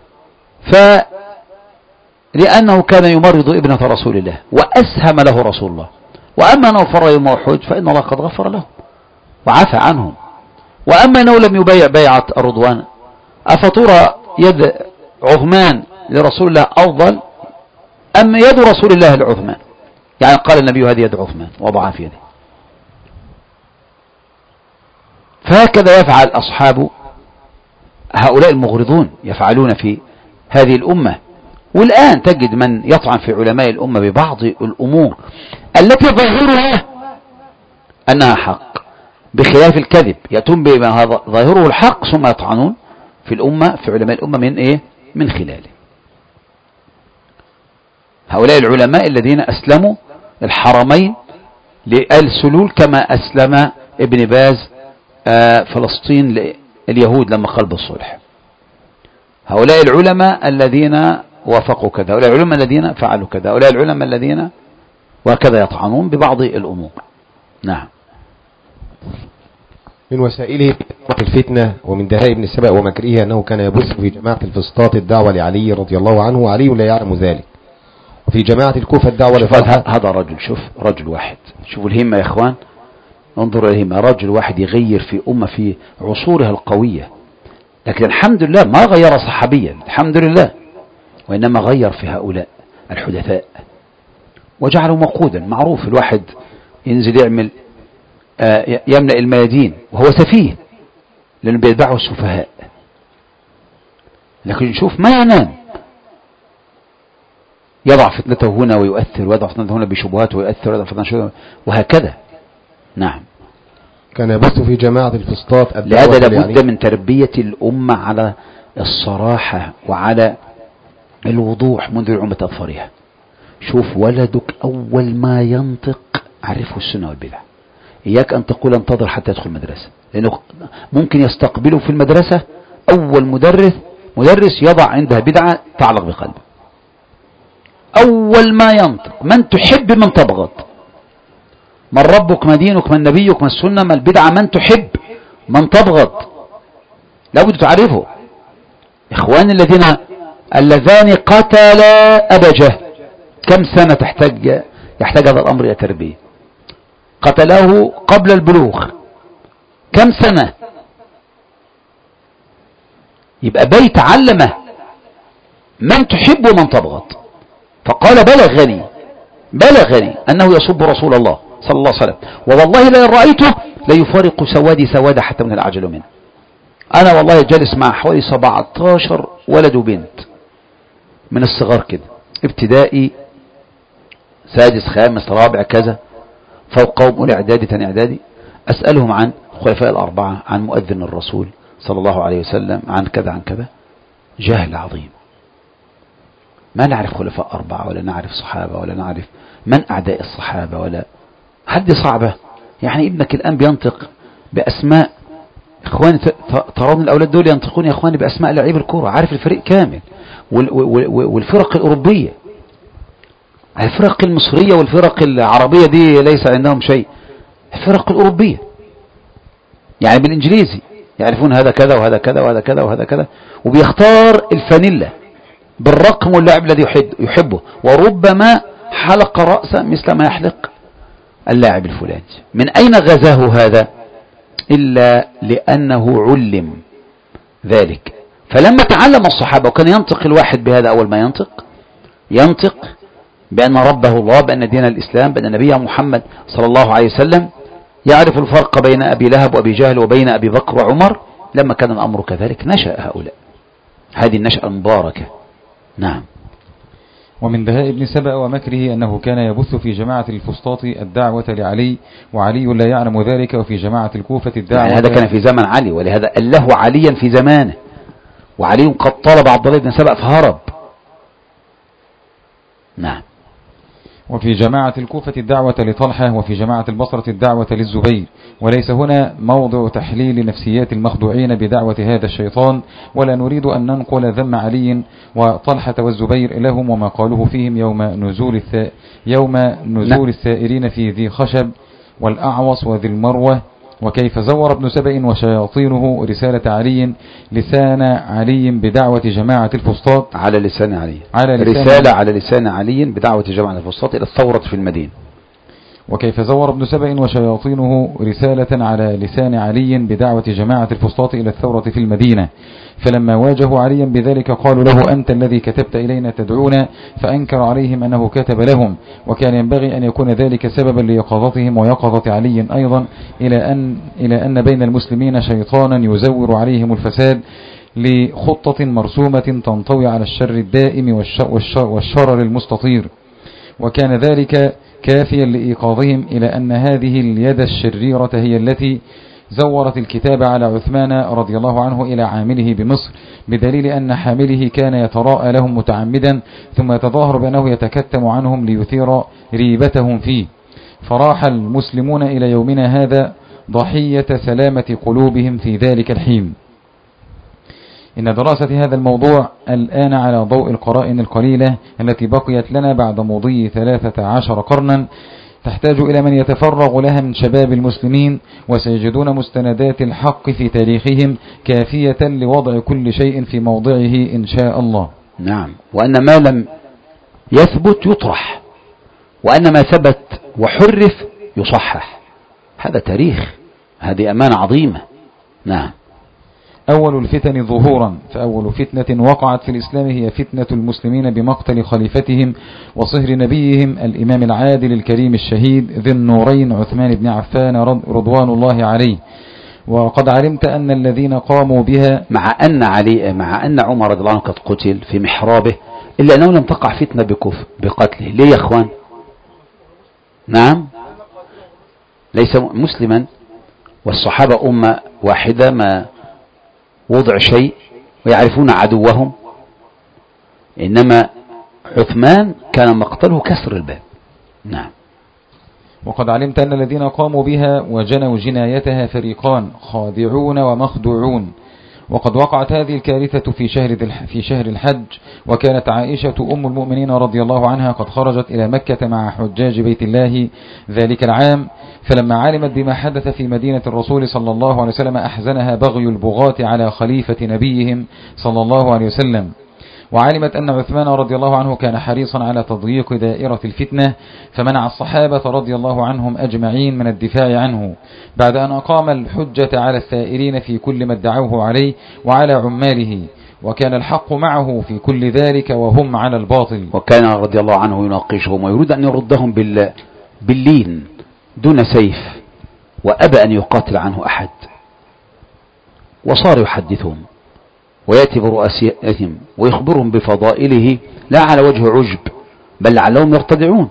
لأنه كان يمرض ابنة رسول الله وأسهم له رسول الله، وأما أنه فر يوم أحد فإن الله قد غفر له وعفى عنهم، وأما أنه لم يبيع بيعة الرضوان أفطر يد عثمان لرسول الله أفضل أم يد رسول الله لعثمان؟ يعني قال النبي: هذه يد عثمان، وضعها في يده. فهكذا يفعل أصحاب هؤلاء المغرضون، يفعلون في هذه الأمة. والآن تجد من يطعن في علماء الأمة ببعض الأمور التي ظاهرها أنها حق، بخلاف الكذب. يأتون بما ظاهره الحق ثم يطعنون في الأمة، في علماء الأمة من إيه؟ من خلاله. هؤلاء العلماء الذين أسلموا الحرمين لآل سلول كما أسلم ابن باز فلسطين اليهود لما قال بالصلح. هؤلاء العلماء الذين وافقوا كذا، هؤلاء العلماء الذين فعلوا كذا، هؤلاء العلماء الذين وكذا يطعنون ببعض الأمور. نعم. من وسائله الفتنة ومن دهاء ابن سبأ ومكره أنه كان يبث في جماعة الفسطاط الدعوة لعلي رضي الله عنه، وعلي لا يعلم ذلك، وفي جماعة الكوفة الدعوة لطلحة. هذا رجل، شوف رجل واحد، شوفوا الهمة يا إخوان، انظروا الهمة. رجل واحد يغير في أمة في عصورها القوية، لكن الحمد لله ما غير صحابيا الحمد لله، وإنما غير في هؤلاء الحدثاء وجعله مقودا. معروف الواحد ينزل يعمل يملأ الميادين وهو سفيه لأنه بيتبعه السفهاء، لكن شوف ما ينام، يضع فتنته هنا ويؤثر، ويضع فتنته هنا بشبهات ويؤثر، ويضع فتنته وهكذا. نعم. كان يبث في جماعة الفسطاط. لهذا لابد من تربية الأمة على الصراحة وعلى الوضوح منذ عمة أظفارها. شوف ولدك أول ما ينطق عرفه السنة والبدع، إياك أن تقول انتظر حتى يدخل المدرسة، لأنه ممكن يستقبله في المدرسة أول مدرس يضع عندها بدعة تعلق بقلبه. أول ما ينطق من تحب من تبغض، من ربك ما دينك من نبيك ما السنة ما البدعة، من تحب من تبغض، لابد تعرفه. إخواني اللذان قتلا أبا جهل، كم سنة يحتاج هذا الأمر إلى تربية؟ قتله قبل البلوغ، كم سنة؟ يبقى بيت علمه من تحب ومن تبغض. فقال بلغني أنه يسب رسول الله صلى الله عليه وسلم، ووالله لئن رأيته ليفارق سوادي سوادا حتى من العجل منه. أنا والله جالس مع حوالي 17 ولد وبنت من الصغار كده، ابتدائي سادس خامس رابع كذا، فوقهم أولي إعدادي ثاني إعدادي، أسألهم عن خلفاء الأربعة، عن مؤذن الرسول صلى الله عليه وسلم، عن كذا عن كذا. جهل عظيم، ما نعرف خلفاء أربعة ولا نعرف صحابة ولا نعرف من أعداء الصحابة ولا حد. صعبة يعني ابنك الآن بينطق بأسماء اخواني ترون الاولاد دول ينطقون يا اخواني باسماء لاعبي الكرة، عارف الفريق كامل، والفرق الاوروبية، الفرق المصرية والفرق العربية دي ليس عندهم شيء، الفرق الاوروبية يعني بالانجليزي يعرفون هذا كذا وهذا كذا وهذا كذا وهذا كذا، وبيختار الفانيلا بالرقم واللاعب الذي يحبه، وربما حلق رأسه مثل ما يحلق اللاعب الفلاني. من أين غزاه هذا؟ إلا لأنه علم ذلك. فلما تعلم الصحابة وكان ينطق الواحد بهذا، أول ما ينطق بأن ربه الله، بأن دين الإسلام، بأن نبيه محمد صلى الله عليه وسلم، يعرف الفرق بين أبي لهب وأبي جهل وبين أبي بكر وعمر. لما كان الأمر كذلك نشأ هؤلاء، هذه النشأة المباركة. نعم. ومن دهاء ابن سبأ ومكره أنه كان يبث في جماعة الفسطاط الدعوة لعلي، وعلي لا يعلم ذلك، وفي جماعة الكوفة الدعوة يعني هذا كان في زمن علي، ولهذا أله عليا في زمانه، وعلي قد طلب عبد الله بن سبأ فهرب. نعم. وفي جماعة الكوفة الدعوة لطلحة، وفي جماعة البصرة الدعوة للزبير. وليس هنا موضع تحليل نفسيات المخدوعين بدعوة هذا الشيطان، ولا نريد أن ننقل ذم علي وطلحة والزبير لهم وما قالوه فيهم يوم نزول السائرين في ذي خشب والأعوص وذي المروة، وكيف زور ابن سبأ وشياطينه رسالة علي لسان علي بدعوة جماعة الفسطاط على لسان علي، رسالة على لسان علي بدعوة جماعة الفسطاط إلى الثورة في المدينة. وكيف زور ابن سبأ وشياطينه رسالة على لسان علي بدعوة جماعة الفسطاط إلى الثورة في المدينة، فلما واجهوا عليا بذلك قالوا له أنت الذي كتبت إلينا تدعونا، فأنكر عليهم أنه كتب لهم، وكان ينبغي أن يكون ذلك سببا ليقظتهم ويقظة علي أيضا، إلى أن بين المسلمين شيطانا يزور عليهم الفساد لخطة مرسومة تنطوي على الشر الدائم والشرر المستطير. وكان ذلك كافيا لإيقاظهم إلى أن هذه اليد الشريرة هي التي زورت الكتاب على عثمان رضي الله عنه إلى عامله بمصر، بدليل أن حامله كان يتراءى لهم متعمدا، ثم يتظاهر بأنه يتكتم عنهم ليثير ريبتهم فيه. فراح المسلمون إلى يومنا هذا ضحية سلامة قلوبهم في ذلك الحين. إن دراسة هذا الموضوع الآن على ضوء القرائن القليلة التي بقيت لنا بعد مضي 13 قرنا تحتاج إلى من يتفرغ لها من شباب المسلمين، وسيجدون مستندات الحق في تاريخهم كافية لوضع كل شيء في موضعه إن شاء الله. نعم. وأن ما لم يثبت يطرح، وأن ما ثبت وحرف يصحح. هذا تاريخ، هذه أمانة عظيمة. نعم. أول الفتن ظهورا، فأول فتنة وقعت في الإسلام هي فتنة المسلمين بمقتل خليفتهم وصهر نبيهم الإمام العادل الكريم الشهيد ذي النورين عثمان بن عفان رضوان الله عليه. وقد علمت أن الذين قاموا بها، مع أن عمر رضي الله عنه قد قتل في محرابه، إلا أنه لم تقع فتنة بقتله. ليه يا أخوان؟ نعم، ليس مسلما، والصحابة أمة واحدة، ما وضع شيء ويعرفون عدوهم، إنما عثمان كان مقتله كسر الباب. نعم. وقد علمت أن الذين قاموا بها وجنوا جنايتها فريقان، خادعون ومخدوعون. وقد وقعت هذه الكارثة في شهر الحج، وكانت عائشة أم المؤمنين رضي الله عنها قد خرجت إلى مكة مع حجاج بيت الله ذلك العام، فلما علمت بما حدث في مدينة الرسول صلى الله عليه وسلم أحزنها بغي البغاة على خليفة نبيهم صلى الله عليه وسلم. وعلمت أن عثمان رضي الله عنه كان حريصا على تضييق دائرة الفتنة، فمنع الصحابة رضي الله عنهم أجمعين من الدفاع عنه، بعد أن أقام الحجة على الثائرين في كل ما ادعوه عليه وعلى عماله، وكان الحق معه في كل ذلك وهم على الباطل. وكان رضي الله عنه يناقشهم ويريد أن يردهم باللين دون سيف، وأبى أن يقاتل عنه أحد، وصار يحدثهم ويأتي برؤسائهم ويخبرهم بفضائله، لا على وجه عجب، بل لعلهم يرتدعون.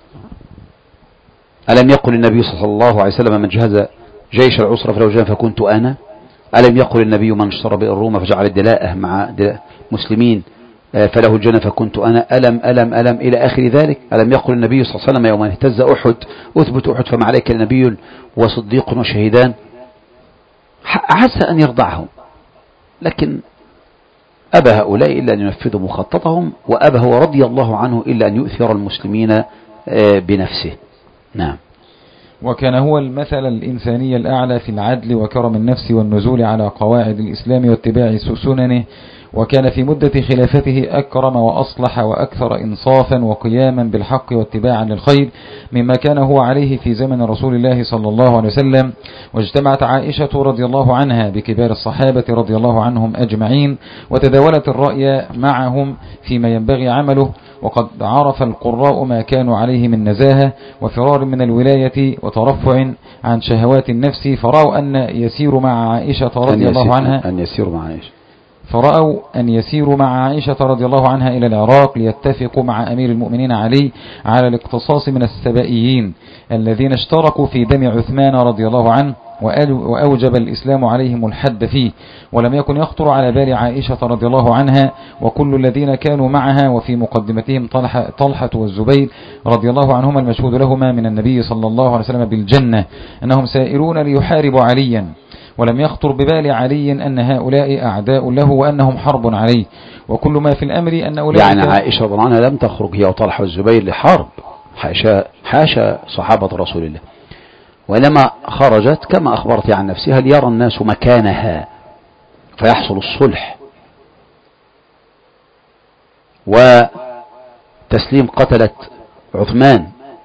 ألم يقل النبي صلى الله عليه وسلم من جهز جيش العسرة فلو جاء فكنت أنا؟ ألم يقل النبي من اشترى بئر الروم فجعل الدلاء مع مسلمين فله الجنة فكنت أنا؟ ألم إلى آخر ذلك. ألم يقل النبي صلى الله عليه وسلم يوم اهتز أحد أثبت أحد فما عليك النبي وصديق وشهيدان؟ عسى أن يرضعهم، لكن أبى هؤلاء إلا أن ينفذوا مخططهم، وأبى هو رضي الله عنه إلا أن يؤثر المسلمين بنفسه. نعم. وكان هو المثل الإنساني الأعلى في العدل وكرم النفس والنزول على قواعد الإسلام واتباع سننه، وكان في مدة خلافته أكرم وأصلح وأكثر إنصافا وقياما بالحق واتباعا للخير مما كان هو عليه في زمن رسول الله صلى الله عليه وسلم. واجتمعت عائشة رضي الله عنها بكبار الصحابة رضي الله عنهم أجمعين، وتداولت الرأي معهم فيما ينبغي عمله، وقد عرف القراء ما كانوا عليه من نزاهة وفرار من الولاية وترفع عن شهوات النفس، فرأوا أن يسيروا مع عائشة رضي الله عنها فرأوا أن يسيروا مع عائشة رضي الله عنها إلى العراق ليتفقوا مع أمير المؤمنين علي على الاقتصاص من السبائيين الذين اشتركوا في دم عثمان رضي الله عنه، وأوجب الإسلام عليهم الحد فيه، ولم يكن يخطر على بال عائشة رضي الله عنها وكل الذين كانوا معها، وفي مقدمتهم طلحة والزبير رضي الله عنهما المشهود لهما من النبي صلى الله عليه وسلم بالجنة أنهم سائرون ليحاربوا عليا، ولم يخطر ببال علي أن هؤلاء أعداء له وأنهم حرب عليه، وكل ما في الأمر أن أولئك يعني عائشة رضي الله عنها لم تخرج هي وطلحة والزبير لحرب، حاشا صحابة رسول الله، وإنما خرجت كما أخبرت عن نفسها ليرى الناس مكانها فيحصل الصلح وتسليم قتلة عثمان.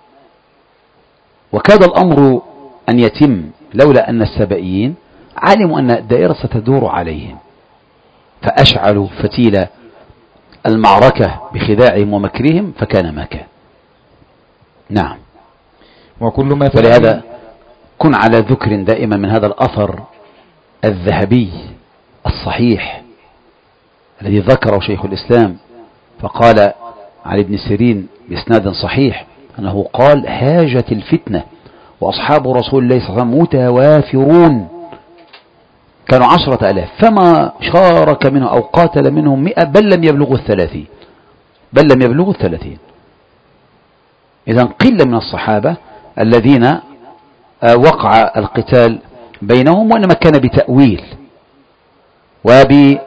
وكاد الأمر أن يتم لولا أن السبائيين علموا أن الدائرة ستدور عليهم، فأشعلوا فتيل المعركة بخداعهم ومكرهم فكان ما كان. نعم. وكل ما ولهذا كن على ذكر دائما من هذا الأثر الذهبي الصحيح الذي ذكره شيخ الإسلام، فقال علي بن سيرين بإسناد صحيح أنه قال: هاجت الفتنة وأصحاب رسول الله صلى الله عليه وسلم متوافرون، كانوا 10,000، فما شارك منه أو قاتل منهم 100 بل لم يبلغوا 30. إذن قل من الصحابة الذين وقع القتال بينهم، وإنما كان بتأويل وبمكر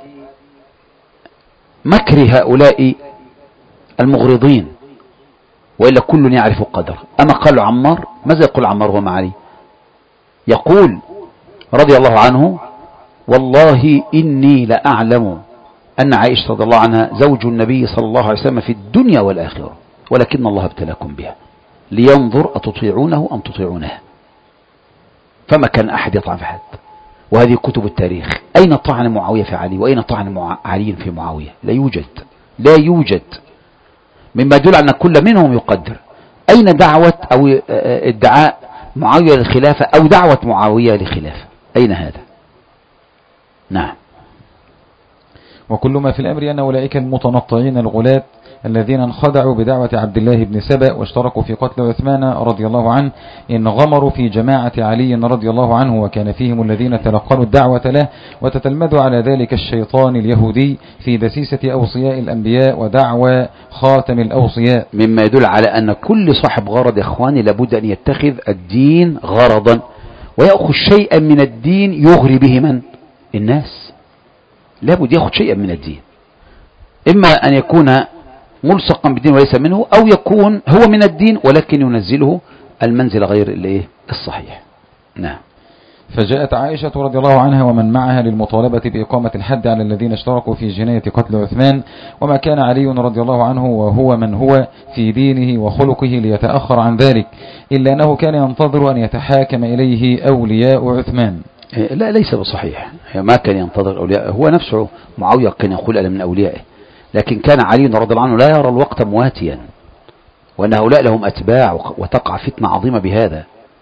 هؤلاء المغرضين، وإلا كل يعرف قدر. أما قال عمار، ماذا يقول عمار وهو مع علي؟ يقول رضي الله عنه: والله إني لأعلم أن عائشة رضي الله عنها زوج النبي صلى الله عليه وسلم في الدنيا والآخرة، ولكن الله ابتلاكم بها لينظر أتطيعونه أم تطيعونها. فما كان أحد يطعن في حد، وهذه كتب التاريخ. أين طعن معاوية في علي وأين طعن علي في معاوية؟ لا يوجد مما يدل على أن كل منهم يقدر. أين دعوة أو ادعاء معاوية للخلافة أو دعوة معاوية لخلافة؟ أين هذا؟ نعم. وكل ما في الأمر أن أولئك المتنطعين الغلاة الذين انخدعوا بدعوة عبد الله بن سبأ واشتركوا في قتل عثمان رضي الله عنه إن غمروا في جماعة علي رضي الله عنه، وكان فيهم الذين تلقنوا الدعوة له وتتلمذوا على ذلك الشيطان اليهودي في دسيسة أوصياء الأنبياء ودعوى خاتم الأوصياء، مما يدل على أن كل صاحب غرض يا إخواني لابد أن يتخذ الدين غرضا ويأخذ شيئا من الدين يغري به من؟ الناس. لابد يأخذ شيئا من الدين، إما أن يكون ملصقا بالدين وليس منه، أو يكون هو من الدين ولكن ينزله المنزل غير الصحيح. نعم. فجاءت عائشة رضي الله عنها ومن معها للمطالبة بإقامة الحد على الذين اشتركوا في جناية قتل عثمان، وما كان علي رضي الله عنه وهو من هو في دينه وخلقه ليتأخر عن ذلك، إلا أنه كان ينتظر أن يتحاكم إليه أولياء عثمان. لا، ليس بصحيح، ما كان ينتظر أولياء، هو نفسه معاوية كان يقول أنا من أوليائه، لكن كان علي رضي الله عنه لا يرى الوقت مواتيا، وأن هؤلاء لهم أتباع وتقع فتنة عظيمة بهذا،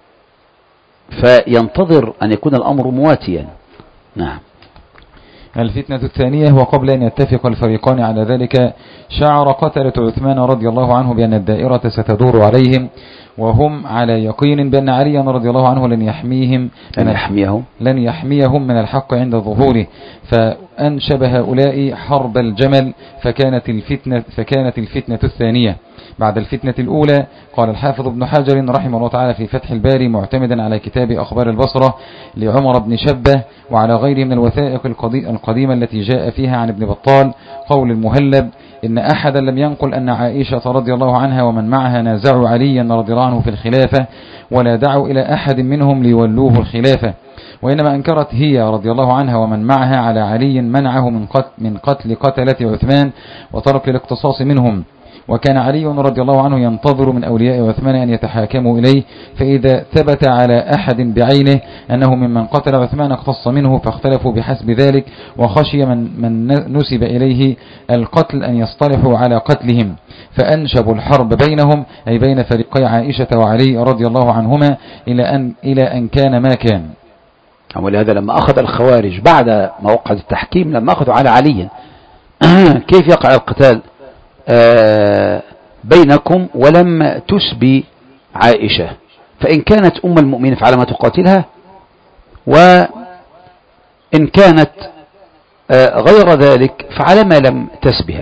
فينتظر أن يكون الأمر مواتيا. نعم. الفتنة الثانية، وقبل أن يتفق الفريقان على ذلك شعر قتلة عثمان رضي الله عنه بأن الدائرة ستدور عليهم، وهم على يقين بأن عليا رضي الله عنه لن يحميهم من الحق عند ظهوره، فأنشب هؤلاء حرب الجمل، فكانت الفتنة الثانية. بعد الفتنة الأولى. قال الحافظ ابن حجر رحمه الله تعالى في فتح الباري معتمدا على كتاب أخبار البصرة لعمر بن شبة وعلى غيره من الوثائق القديمة التي جاء فيها عن ابن بطال قول المهلب إن أحدا لم ينقل أن عائشة رضي الله عنها ومن معها نازعوا عليا رضي الله عنه في الخلافة ولا دعوا إلى أحد منهم ليولوه الخلافة، وإنما أنكرت هي رضي الله عنها ومن معها على علي منعه من قتل قتلة عثمان وترك الاقتصاص منهم. وكان علي رضي الله عنه ينتظر من أولياء عثمان أن يتحاكموا إليه، فإذا ثبت على أحد بعينه أنه ممن قتل عثمان اقتص منه، فاختلفوا بحسب ذلك، وخشي من نسب إليه القتل أن يصطلحوا على قتلهم، فأنشبوا الحرب بينهم أي بين فريقي عائشة وعلي رضي الله عنهما إلى أن كان ما كان. ولهذا لما أخذ الخوارج بعد موقع التحكيم لما أخذوا على علي كيف يقع القتال بينكم ولم تسبي عائشة، فإن كانت أم المؤمنين فعلى ما تقاتلها، وإن كانت غير ذلك فعلى ما لم تسبها.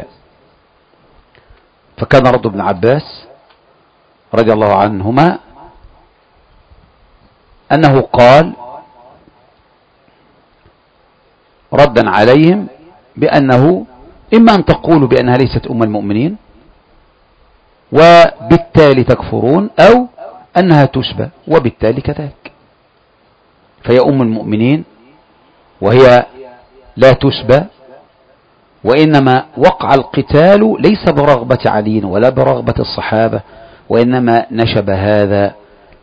فكان رد ابن عباس رضي الله عنهما أنه قال ردا عليهم بأنه إما أن تقولوا بأنها ليست أم المؤمنين وبالتالي تكفرون، أو أنها تسبى وبالتالي كذلك، فهي أم المؤمنين وهي لا تسبى، وإنما وقع القتال ليس برغبة علي ولا برغبة الصحابة، وإنما نشب هذا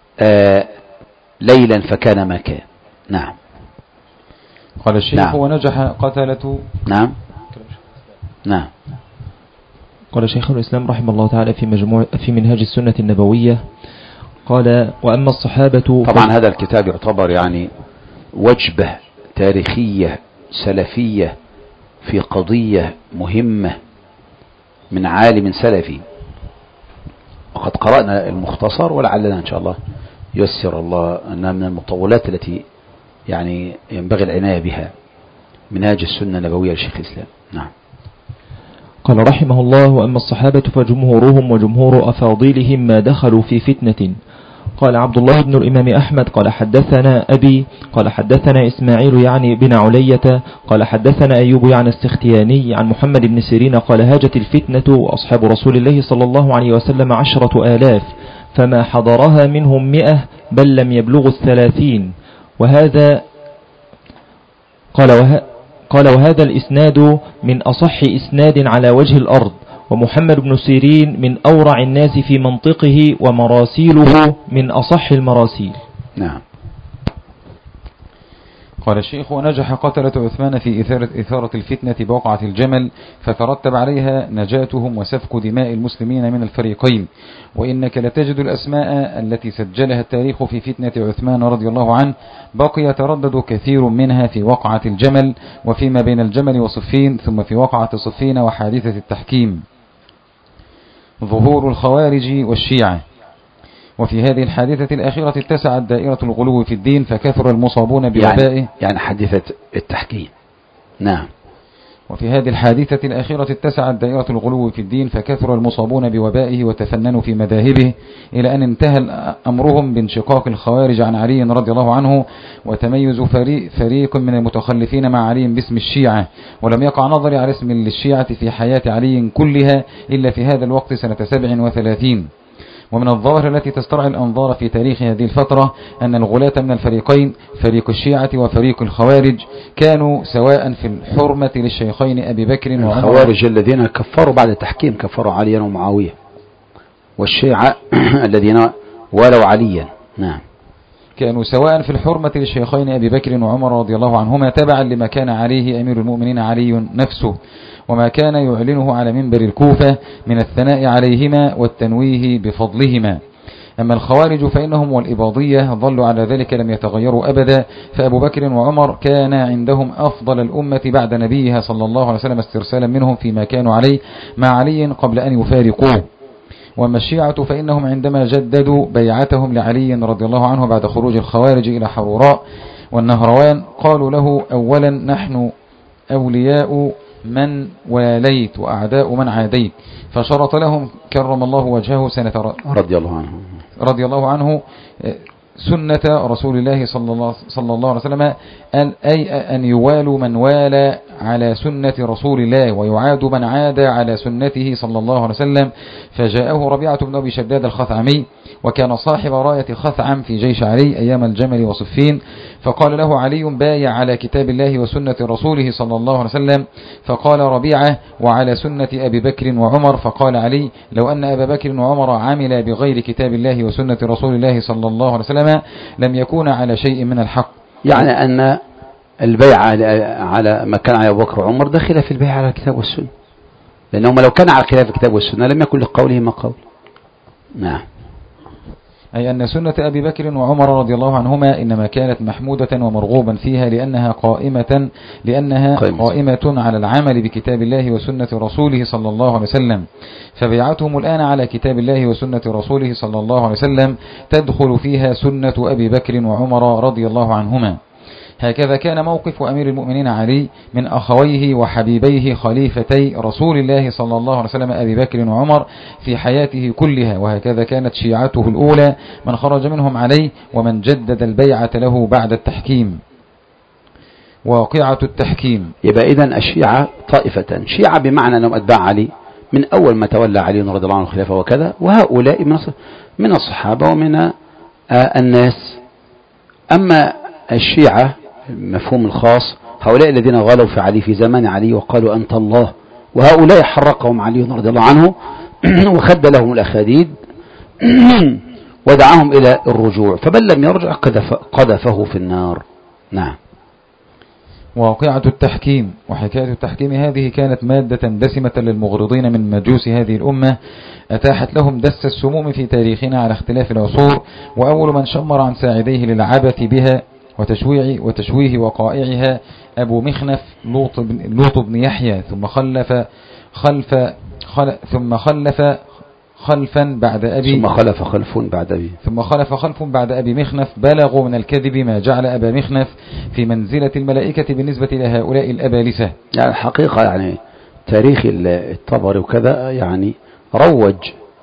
ليلا فكان ما كان. نعم. قال الشيخ نعم. ونجح قتلة. نعم. نعم. قال شيخ الإسلام رحمه الله تعالى في منهاج السنة النبوية قال وأما الصحابة. طبعا هذا الكتاب يعتبر يعني وجبة تاريخية سلفية في قضية مهمة من عالم سلفي، وقد قرأنا المختصر ولعلنا إن شاء الله يسر الله أنها من المطولات التي يعني ينبغي العناية بها، منهاج السنة النبوية لشيخ الإسلام. نعم. قال رحمه الله وأما الصحابة فجمهورهم وجمهور أفاضلهم ما دخلوا في فتنة. قال عبد الله بن الإمام أحمد قال حدثنا أبي قال حدثنا إسماعيل يعني بن علية قال حدثنا أيوب يعني السختياني عن محمد بن سيرين قال هاجت الفتنة وأصحاب رسول الله صلى الله عليه وسلم 10,000 فما حضرها منهم 100 بل لم يبلغوا 30. وهذا قال وهذا الإسناد من أصح إسناد على وجه الأرض، ومحمد بن سيرين من أورع الناس في منطقه ومراسيله من أصح المراسيل. نعم. قال الشيخ ونجح قتلة عثمان في إثارة الفتنة بوقعة الجمل، فترتب عليها نجاتهم وسفك دماء المسلمين من الفريقين، وإنك لتجد الأسماء التي سجلها التاريخ في فتنة عثمان رضي الله عنه بقي يتردد كثير منها في وقعة الجمل وفيما بين الجمل وصفين، ثم في وقعة صفين وحادثة التحكيم ظهور الخوارج والشيعة. وفي هذه الحادثة الأخيرة اتسعت دائرة الغلو في الدين فكثر المصابون بوبائه، يعني حادثة التحكيم. نعم. وفي هذه الحادثة الأخيرة اتسعت دائرة الغلو في الدين فكثر المصابون بوبائه وتفننوا في مذاهبه، إلى أن انتهى أمرهم بانشقاق الخوارج عن علي رضي الله عنه وتميز فريق من المتخلفين مع علي باسم الشيعة، ولم يقع نظري على اسم للشيعة في حياة علي كلها إلا في هذا الوقت سنة 37. ومن الظواهر التي تسترعي الأنظار في تاريخ هذه الفترة أن الغلاة من الفريقين فريق الشيعة وفريق الخوارج كانوا سواء في الحرمة للشيخين أبي بكر وعمر. الخوارج الذين كفروا بعد التحكيم كفروا عليا ومعاوية، والشيعة الذين ولوا عليا. نعم. كانوا سواء في الحرمة للشيخين أبي بكر وعمر رضي الله عنهما تبعا لما كان عليه أمير المؤمنين علي نفسه، وما كان يعلنه على منبر الكوفة من الثناء عليهما والتنويه بفضلهما. أما الخوارج فإنهم والإباضية ظلوا على ذلك لم يتغيروا أبدا، فأبو بكر وعمر كان عندهم أفضل الأمة بعد نبيها صلى الله عليه وسلم استرسالا منهم فيما كانوا عليه مع علي قبل أن يفارقوه. وأما الشيعة فإنهم عندما جددوا بيعتهم لعلي رضي الله عنه بعد خروج الخوارج إلى حروراء والنهروان قالوا له أولا نحن أولياء من واليت وأعداء من عاديت. فشرط لهم كرم الله وجهه سنة رضي الله عنه سنة رسول الله صلى الله عليه وسلم، أي أن يوالوا من والى على سنة رسول الله ويعاد من عاد على سنته صلى الله عليه وسلم. فجاءه ربيعة بن أبي شداد الخثعمي، وكان صاحب راية خثعم في جيش علي أيام الجمل وصفين، فقال له علي: بايع على كتاب الله وسنة رسوله صلى الله عليه وسلم. فقال ربيعة: وعلى سنة أبي بكر وعمر. فقال علي: لو أن أبا بكر وعمر عمل بغير كتاب الله وسنة رسول الله صلى الله عليه وسلم لم يكون على شيء من الحق. يعني أن البيع على ما كان على أبو بكر وعمر داخل في البيع على الكتاب والسنة، لأنهم لو كان على خلاف الكتاب والسنة لم يكن لقوله ما قول. نعم. أي أن سنة أبي بكر وعمر رضي الله عنهما إنما كانت محمودة ومرغوبا فيها لأنها قائمة على العمل بكتاب الله وسنة رسوله صلى الله عليه وسلم. فبيعتهم الآن على كتاب الله وسنة رسوله صلى الله عليه وسلم تدخل فيها سنة أبي بكر وعمر رضي الله عنهما. هكذا كان موقف أمير المؤمنين علي من أخويه وحبيبيه خليفتي رسول الله صلى الله عليه وسلم أبي بكر وعمر في حياته كلها، وهكذا كانت شيعته الأولى من خرج منهم عليه ومن جدد البيعة له بعد التحكيم. واقعة التحكيم. يبقى إذن الشيعة طائفة، شيعة بمعنى أنهم أتباع علي من أول ما تولى علي رضي الله عنه الخلافة وكذا، وهؤلاء من الصحابة ومن الناس. أما الشيعة المفهوم الخاص هؤلاء الذين غلوا في علي في زمان علي وقالوا أنت الله، وهؤلاء حرقهم علي رضي الله عنه وخد لهم الأخاديد ودعاهم إلى الرجوع، فبل لم يرجع قذفه في النار. نعم. واقعة التحكيم. وحكاية التحكيم هذه كانت مادة دسمة للمغرضين من مجوس هذه الأمة، أتاحت لهم دس السموم في تاريخنا على اختلاف العصور. وأول من شمر عن ساعديه للعبث بها وتشويه وقائعها أبو مخنف لوط بن يحيى، ثم خلف خلف بعد أبي مخنف بلغوا من الكذب ما جعل أبا مخنف في منزلة الملائكة بالنسبة إلى هؤلاء الأبالسة. يعني الحقيقة يعني تاريخ الطبري وكذا يعني روج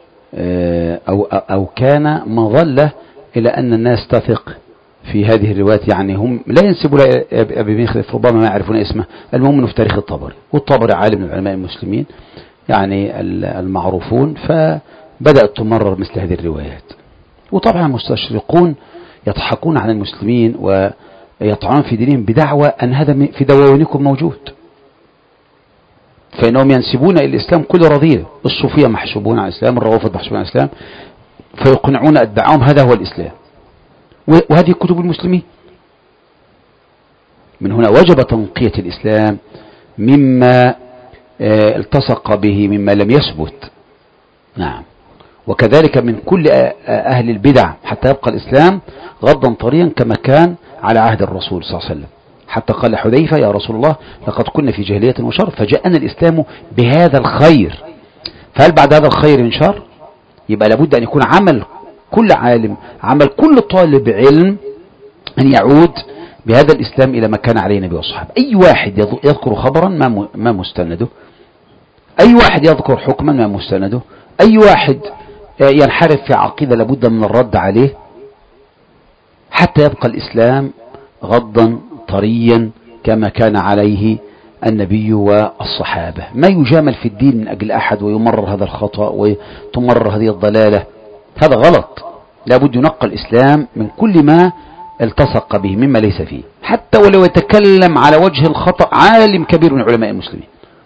أو كان مظلة إلى أن الناس تثق في هذه الروايات، يعني هم لا ينسبوا لأبي مخنف، ربما ما يعرفون اسمه، المهم في تاريخ الطبري، والطبري عالم من علماء المسلمين يعني المعروفون، فبدأت تمرر مثل هذه الروايات. وطبعا المستشرقون يضحكون على المسلمين ويطعنون في دينهم بدعوى أن هذا في دواوينكم موجود، فإنهم ينسبون إلى الإسلام كل رذيلة. الصوفية محسوبون على الإسلام، الروافض محسوبون على الإسلام، فيقنعون أتباعهم هذا هو الإسلام، وهذه كتب المسلمين. من هنا وجب تنقية الإسلام مما التصق به مما لم يثبت. نعم. وكذلك من كل أهل البدع حتى يبقى الإسلام غضا طريا كما كان على عهد الرسول صلى الله عليه وسلم، حتى قال حذيفة: يا رسول الله لقد كنا في جاهلية وشر فجاءنا الإسلام بهذا الخير، فهل بعد هذا الخير من شر؟ يبقى لابد أن يكون عمل كل عالم، عمل كل طالب علم، أن يعود بهذا الإسلام إلى ما كان عليه النبي والصحابة. أي واحد يذكر خبرا ما مستنده، أي واحد يذكر حكما ما مستنده، أي واحد ينحرف في عقيدة لابد من الرد عليه، حتى يبقى الإسلام غضا طريا كما كان عليه النبي والصحابة. ما يجامل في الدين من أجل أحد ويمرر هذا الخطأ وتمرر هذه الضلالة، هذا غلط. لابد ينقى الإسلام من كل ما التصق به مما ليس فيه، حتى ولو يتكلم على وجه الخطأ عالم كبير من علماء المسلمين،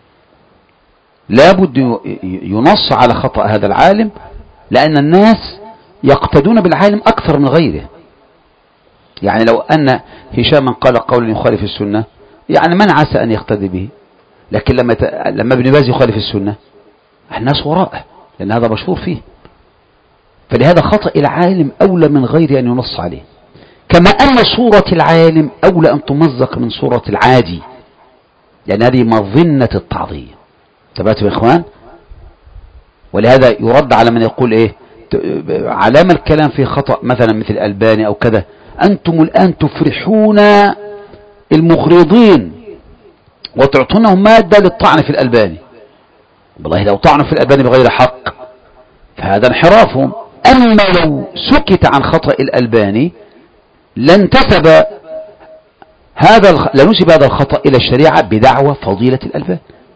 لابد ينص على خطأ هذا العالم، لأن الناس يقتدون بالعالم أكثر من غيره. يعني لو أن هشاما قال قولا يخالف السنة، يعني من عسى أن يقتدي به، لكن لما ابن باز يخالف السنة الناس وراءه، لأن هذا مشهور فيه. فلهذا خطأ العالم أولى من غيره أن ينص عليه، كما أن صورة العالم أولى أن تمزق من صورة العادي، لأن هذه مظنة التعظيم. تبعتوا يا إخوان؟ ولهذا يرد على من يقول إيه علامة الكلام في خطأ مثلا مثل الألباني أو كذا: أنتم الآن تفرحون المغرضين وتعطونه مادة للطعن في الألباني. والله لو طعنوا في الألباني بغير حق فهذا انحرافهم. أما لو سكت عن خطأ الألباني لنسب هذا الخطأ إلى الشريعة بدعوى فضيلة الألباني.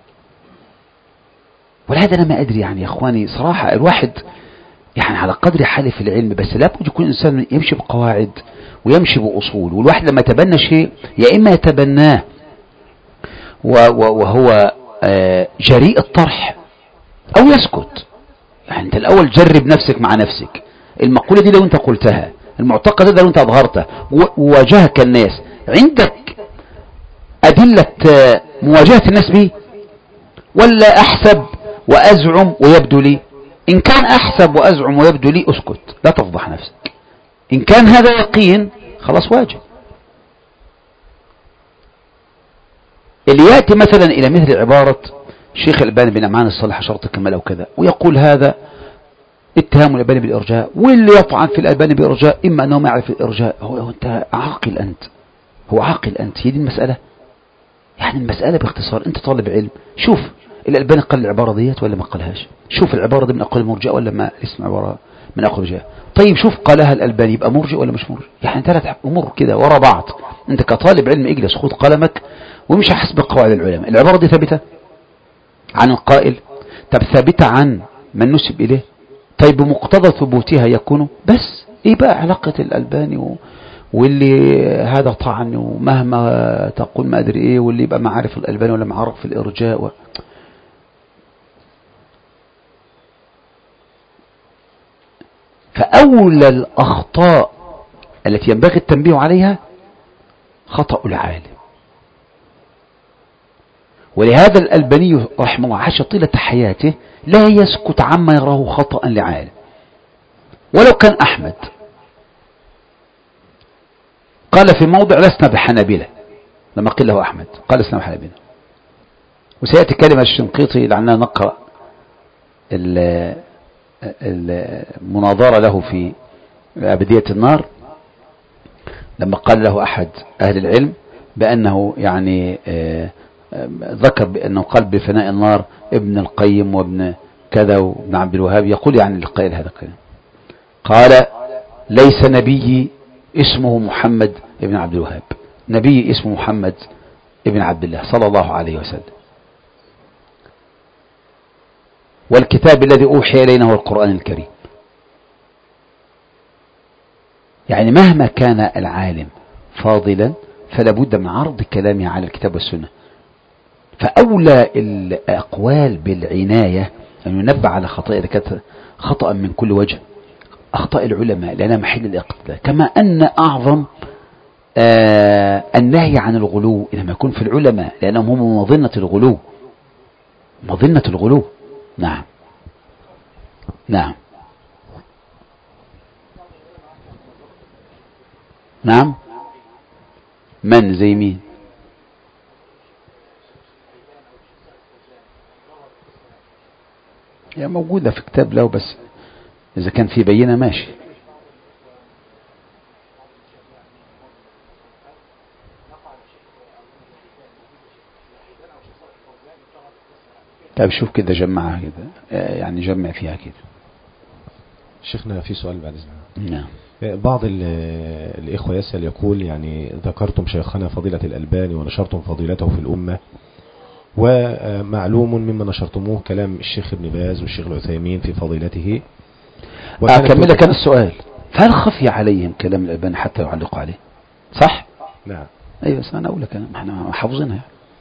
ولهذا أنا ما أدري يعني يا أخواني صراحة الواحد يعني على قدر حاله في العلم، بس لابد يكون إنسان يمشي بقواعد ويمشي بأصول. والواحد لما يتبنى شيء يا إما يتبناه وهو جريء الطرح أو يسكت. يعني أنت الأول جرب نفسك مع نفسك. المقولة دي لو أنت قلتها، المعتقد ده لو أنت أظهرته وواجهك الناس، عندك أدلة مواجهة الناس به، ولا أحسب وأزعم ويبدو لي؟ إن كان أحسب وأزعم ويبدو لي أسكت، لا تفضح نفسك. إن كان هذا يقين خلاص واجب. اللي يأتي مثلا إلى مثل عبارة شيخ الألباني بن أعمان الصالح شرط الكمال وكذا، ويقول هذا اتهام الألباني بالإرجاء، واللي يطعن في الألباني بالإرجاء إما أنه ما يعرف الإرجاء. هو أنت عاقل أنت، هو عاقل أنت، هي دي المسألة. يعني المسألة باختصار أنت طالب علم، شوف الألباني قال العبارة ديت ولا ما قالهاش، شوف العبارة دي من أقوال المرجئة ولا ما اسم عبارة من أقوال المرجئة. طيب شوف قالها الألباني يبقى مرجئ ولا مش مرجئ؟ يعني ثلاث أمور كده ورا بعض. أنت كطالب علم اجلس خذ قلمك ومش حسب قواعد العلماء. العبارة دي ثابتة عن القائل، طب ثابتة عن من نسب إليه، طيب بمقتضى ثبوتها يكون بس إيه بقى علاقة الألباني واللي هذا طعن ومهما تقول ما أدري إيه، واللي يبقى معارف الألباني ولا معارف في الإرجاء فأولى الأخطاء التي ينبغي التنبيه عليها خطأ العالم. ولهذا الألباني رحمه الله عاش طيلة حياته لا يسكت عما يراه خطأ لعالم، ولو كان أحمد قال في موضع لسنا بحنابلة، لما قيل له أحمد قال لسنا بحنابلة. وسيأتي كلمة الشنقيطي لعلنا نقرأ المناظرة له في أبدية النار، لما قال له أحد أهل العلم بأنه يعني ذكر بأنه قال بفناء النار ابن القيم وابن كذا وابن عبد الوهاب، يقول يعني القائل هذا الكلام، قال ليس نبي اسمه محمد ابن عبد الوهاب، نبي اسمه محمد ابن عبد الله صلى الله عليه وسلم، والكتاب الذي أوحي إلينا هو القرآن الكريم. يعني مهما كان العالم فاضلا فلا بد من عرض كلامه على الكتاب والسنة. فأولى الأقوال بالعناية أن ينبه على خطأ إذا كانت خطأ من كل وجه، أخطاء العلماء لأنها محل الاقتداء، كما أن أعظم النهي عن الغلو إنما يكون في العلماء لأنهم هم مظنة الغلو، مظنة الغلو. نعم نعم نعم. من زي مين؟ هي موجودة في كتاب له، بس إذا كان في بينة ماشي. طيب شوف كده جمعها كده، يعني جمع فيها كده. شيخنا في سؤال بعد إذنك. نعم. بعض الإخوة يسأل يقول يعني ذكرتم شيخنا فضيلة الألباني ونشرتم فضيلته في الأمة، ومعلوم مما نشرتموه كلام الشيخ ابن باز والشيخ العثيمين في فضيلته. أكمل لك السؤال، فهل خفي عليهم كلام الألباني حتى يعلقوا عليه؟ صح؟ نعم. أيوة بس أنا أقول لك احنا حافظينها.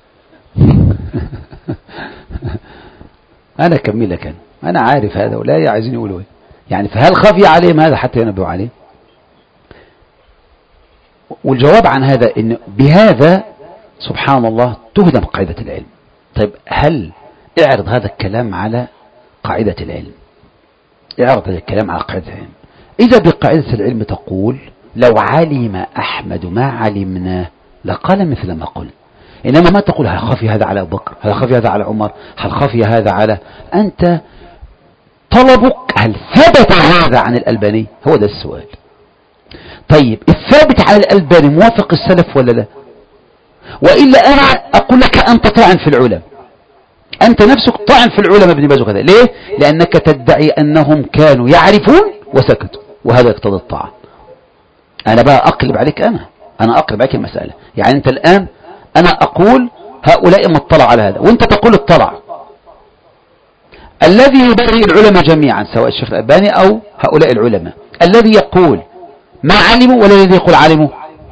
أنا أكمل لك أنا عارف هذا ولا عايزين يقولوا إيه يعني، فهل خفي عليهم هذا حتى ينبهوا عليه؟ والجواب عن هذا إن بهذا سبحان الله تهدم قاعدة العلم. طيب هل اعرض هذا الكلام على قاعدة العلم، اعرض هذا الكلام على قاعدة العلم. إذا بقاعدة العلم تقول لو علم أحمد ما علمناه لقال مثل ما قل، إنما ما تقول هل خفي هذا على أبو بكر، هل خفي هذا على عمر، هل خفي هذا على، أنت طلبك هل ثبت هذا عن الألباني؟ هو ده السؤال. طيب الثابت على الألباني موافق السلف ولا لا؟ وإلا أنا أقول لك أنت طاعن في العلماء، أنت نفسك طاعن في العلماء ابن باز وكذا. ليه؟ لأنك تدعي أنهم كانوا يعرفون وسكتوا، وهذا يقتضي الطاعة. أنا بقى أقلب عليك، أنا أقلب عليك المسألة. يعني أنت الآن أنا أقول هؤلاء ما اطلع على هذا، وأنت تقول اطلع. الذي يبرئ العلماء جميعا سواء الشيخ الألباني أو هؤلاء العلماء، الذي يقول ما علموا ولا الذي يقول علموا؟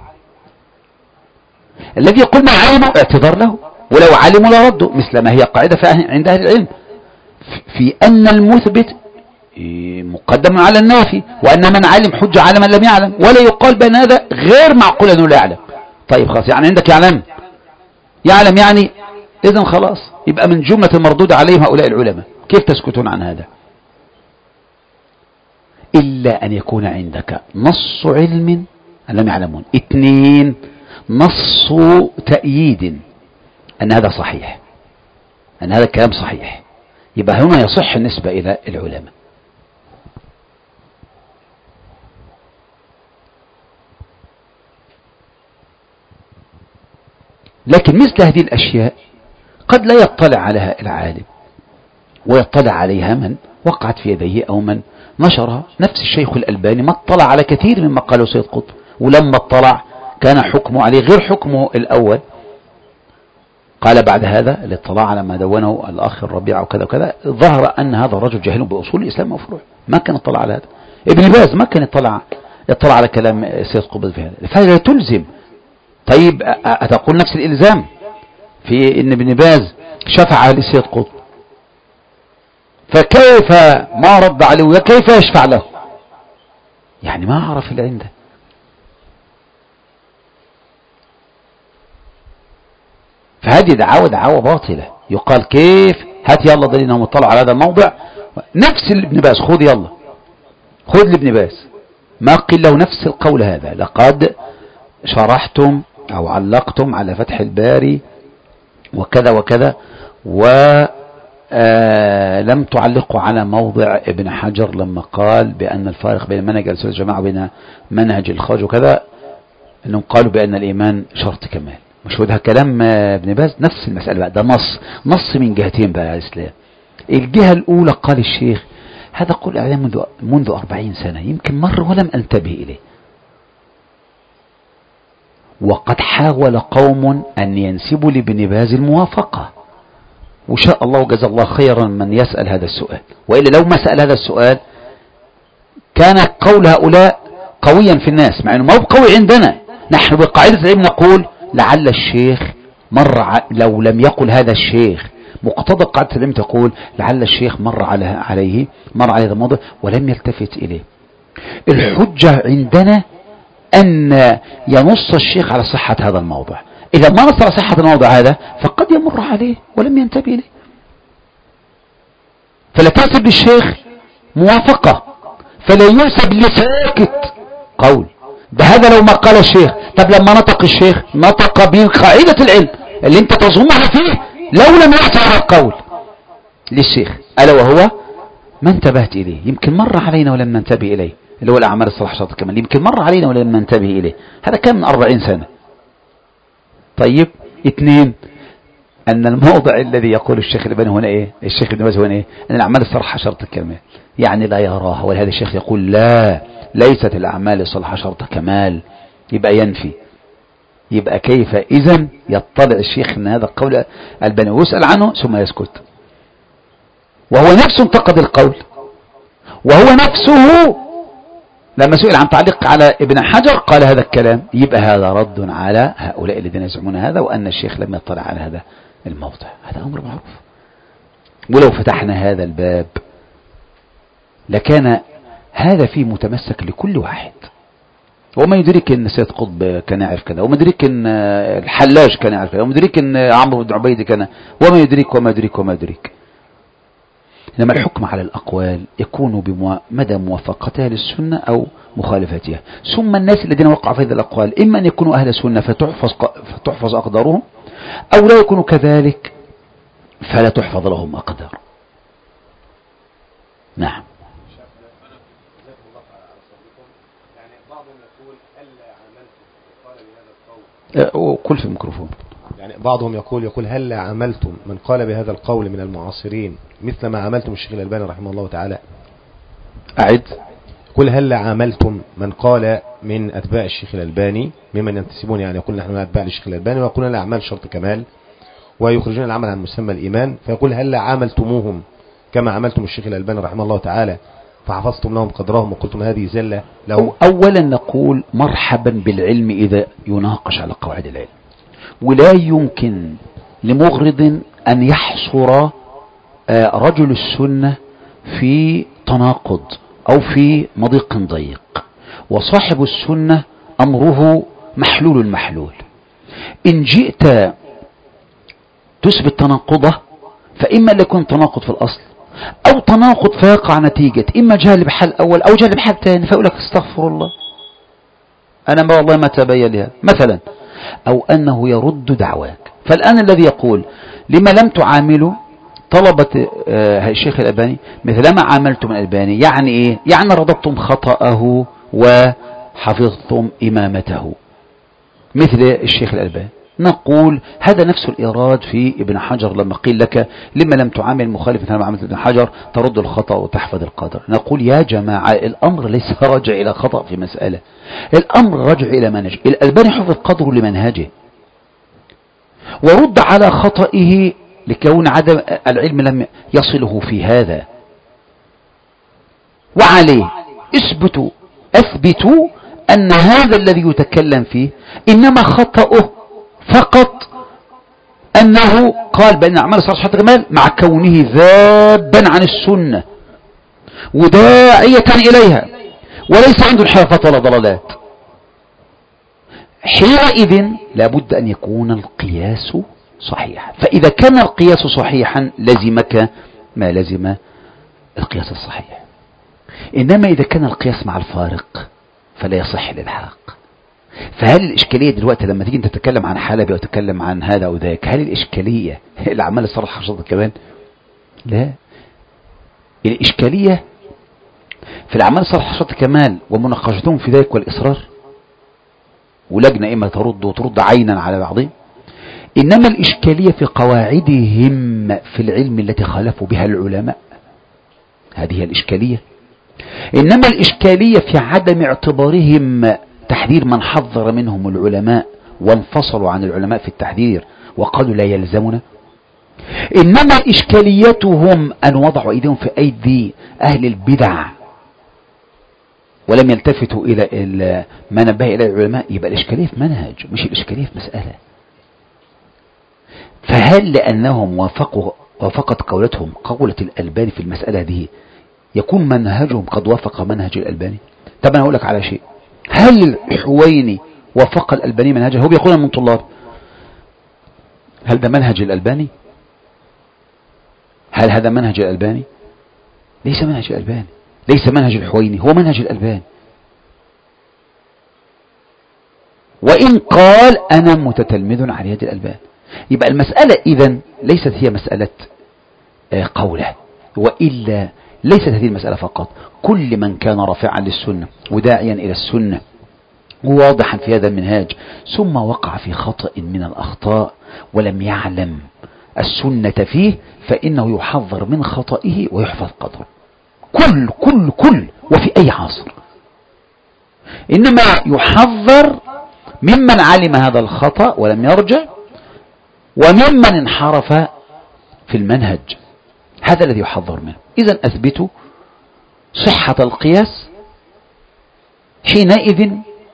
الذي يقول ما علموا اعتذار له، ولو علموا لردوا، مثل ما هي قاعدة عند أهل العلم في أن المثبت مقدم على النافي، وأن من علم حج على من لم يعلم، ولا يقال بأن هذا غير معقول أنه لا يعلم. طيب خلاص، يعني عندك يعلم يعني إذن خلاص يبقى من جملة المردود عليهم هؤلاء العلماء. كيف تسكتون عن هذا؟ إلا أن يكون عندك نص علم أن لم يعلمون، 2 نص تأييد أن هذا صحيح، أن هذا الكلام صحيح، يبقى هنا يصح النسبة إلى العلماء. لكن مثل هذه الأشياء قد لا يطلع عليها العالم، ويطلع عليها من وقعت في يديه أو من نشرها. نفس الشيخ الألباني ما اطلع على كثير مما قاله سيد قطب، ولما اطلع كان حكمه عليه غير حكمه الأول. قال بعد هذا الاطلاع على ما دونه الأخ الربيع وكذا وكذا، ظهر أن هذا الرجل جاهل بأصول الإسلام وفروعه، ما كان اطلع على هذا. ابن باز ما كان يطلع على كلام سيد قطب في هذا، فهذا تلزم. طيب أتقول نفس الإلزام في إن ابن باز شفع لسيد قطب، فكيف ما رد عليه وكيف يشفع له؟ يعني ما عرف اللي عنده. فهذه دعوة باطلة. يقال كيف؟ هات يلا دليل انهم اطلعوا على هذا الموضع. نفس ابن باز، خذ لابن باز ما قيل له نفس القول هذا: لقد شرحتم أو علقتم على فتح الباري وكذا وكذا، ولم تعلقوا على موضع ابن حجر لما قال بأن الفارق بين منهج السنة والجماعة وبين منهج الخارج وكذا، أنهم قالوا بأن الإيمان شرط كمال. مش هو ده كلام ابن باز؟ نفس المسألة بقى، ده نص من جهتين بقى على الإسلام. الجهة الأولى قال الشيخ هذا قول إعلام منذ 40 سنة، يمكن مر ولم أنتبه إليه، وقد حاول قوم أن ينسبوا لابن باز الموافقة، وشاء الله وجزا الله خيرا من يسأل هذا السؤال، وإلا لو ما سأل هذا السؤال كان قول هؤلاء قويا في الناس، مع أنه ما هو قوي عندنا. نحن بقاعدة العلم نقول لعل الشيخ لو لم يقل هذا الشيخ، مقتضى قاعدة العلم تقول لعل الشيخ مر عليه هذا الموضوع ولم يلتفت إليه. الحجة عندنا أن ينص الشيخ على صحة هذا الموضع. إذا ما نص على صحة الموضع هذا فقد يمر عليه ولم ينتبه إليه، فلا تنسب للشيخ موافقة، فلا ينسب لساكت قول ده. هذا لو ما قال الشيخ. طب لما نطق الشيخ نطق بقاعدة العلم اللي انت تظنها فيه، لو لم يحصل هذا القول للشيخ ألا وهو ما انتبهت إليه، يمكن مر علينا ولم ننتبه إليه، اللي هو الأعمال الصالحة شرط كمال، يمكن مر علينا ولم ننتبه إليه. هذا كان من 40 سنة. طيب 2 أن الموضع الذي يقول الشيخ الألباني هنا إيه؟ الشيخ ابن باز هنا إيه؟ أن الأعمال الصالحة شرط الكمال، يعني لا يراها، ولهذا الشيخ يقول لا، ليست الأعمال الصالحة شرط كمال، يبقى ينفي. يبقى كيف إذن يطلع الشيخ أن هذا القول الألباني ويسأل عنه ثم يسكت، وهو نفسه انتقد القول، وهو نفسه لما سئل عن تعليق على ابن حجر قال هذا الكلام. يبقى هذا رد على هؤلاء الذين يزعمون هذا، وأن الشيخ لم يطلع على هذا الموضع. هذا أمر معروف. ولو فتحنا هذا الباب لكان هذا فيه متمسك لكل واحد، وما يدرك ان سيد قطب كان يعرف كذا، وما يدرك ان الحلاج كان يعرف كذا، وما يدرك ان عمرو بن عبيد كان، وما يدرك. إنما الحكم على الأقوال يكون بمدى موافقتها للسنة أو مخالفتها. ثم الناس الذين وقعوا في هذه الأقوال إما أن يكونوا أهل سنة فتحفظ أقدارهم، أو لا يكونوا كذلك فلا تحفظ لهم أقدار. نعم. وكل في الميكروفون. يعني بعضهم يقول هل عملتم من قال بهذا القول من المعاصرين مثل ما عملتم الشيخ الألباني رحمه الله تعالى؟ أعد. يقول هل عملتم من قال من أتباع الشيخ الألباني ممن ينتسبون، يعني يقول نحن أتباع الشيخ الألباني ويقولون الأعمال شرط كمال ويخرجون العمل عن مسمى الإيمان، فيقول هل عملتموهم كما عملتم الشيخ الألباني رحمه الله تعالى فحفظتم لهم قدرهم وقلتم هذه زلة لهم؟ أولا نقول مرحبا بالعلم إذا يناقش على قواعد العلم، ولا يمكن لمغرض أن يحصر رجل السنة في تناقض أو في مضيق ضيق، وصاحب السنة أمره محلول. إن جئت تثبت تناقضه فإما أن يكون تناقض في الأصل أو تناقض فيقع نتيجة إما جهل بحال أول أو جهل بحال ثاني، فأقول لك استغفر الله أنا ما والله ما تبين لها مثلا، أو أنه يرد دعواك. فالآن الذي يقول لما لم تعاملوا طلبة الشيخ الألباني مثل ما عاملتم الألباني، يعني إيه؟ يعني رضبتم خطأه وحفظتم إمامته مثل الشيخ الألباني. نقول هذا نفس الإيراد في ابن حجر لما قيل لك لما لم تعامل مخالف مثل ما عملت ابن حجر ترد الخطأ وتحفظ القدر. نقول يا جماعة الأمر ليس راجع إلى خطأ في مسألة، الأمر راجع إلى منهج. الألباني حفظ قدره لمنهجه ورد على خطئه لكون عدم العلم لم يصله في هذا، وعليه أثبتوا أن هذا الذي يتكلم فيه إنما خطأه فقط أنه قال بأن أعمال الصالحات شرط كمال مع كونه ذابا عن السنة وداعية إليها وليس عنده انحرافات ولا ضلالات. حينئذ لابد أن يكون القياس صحيحا، فإذا كان القياس صحيحا لزمك ما لزم القياس الصحيح. إنما إذا كان القياس مع الفارق فلا يصح الإلحاق. فهل الإشكالية دلوقتي لما تيجي أنت تتكلم عن حلبي أو تتكلم عن هذا أو ذاك، هل الإشكالية الأعمال الصالحة شرط كمان؟ لا، الإشكالية في الأعمال الصالحة شرط كمال ومناقشتهم في ذلك والإصرار ولجنة إما ترد وترد عينا على بعضهم. إنما الإشكالية في قواعدهم في العلم التي خالفوا بها العلماء، هذه الإشكالية. إنما الإشكالية في عدم اعتبارهم تحذير من حذر منهم العلماء وانفصلوا عن العلماء في التحذير وقالوا لا يلزمنا. إنما إشكاليتهم أن وضعوا أيديهم في أيدي أهل البدع ولم يلتفتوا إلى ما نبه إلى العلماء. يبقى الإشكالية في منهج مش الإشكالية في مسألة. فهل لأنهم وافقت قولتهم قولة الألباني في المسألة دي يكون منهجهم قد وافق منهج الألباني؟ طب أنا أقول لك على شيء، هل الحويني وافق الألباني منهجه؟ هو بيقول من طلاب هل ده منهج الألباني؟ هل هذا منهج الألباني؟ ليس منهج الألباني، ليس منهج الحويني، هو منهج الألباني. وإن قال أنا متتلمذ على يد الألباني. يبقى المسألة إذن ليست هي مسألة قولة، وإلا ليست هذه المسألة فقط. كل من كان رافعا للسنة وداعيا إلى السنة وواضحا في هذا المنهاج ثم وقع في خطأ من الأخطاء ولم يعلم السنة فيه فإنه يحذر من خطئه ويحفظ قدره. كل وفي أي عصر. إنما يحذر ممن علم هذا الخطأ ولم يرجع وممن انحرف في المنهج، هذا الذي يحذر منه. إذن أثبتوا صحة القياس حينئذ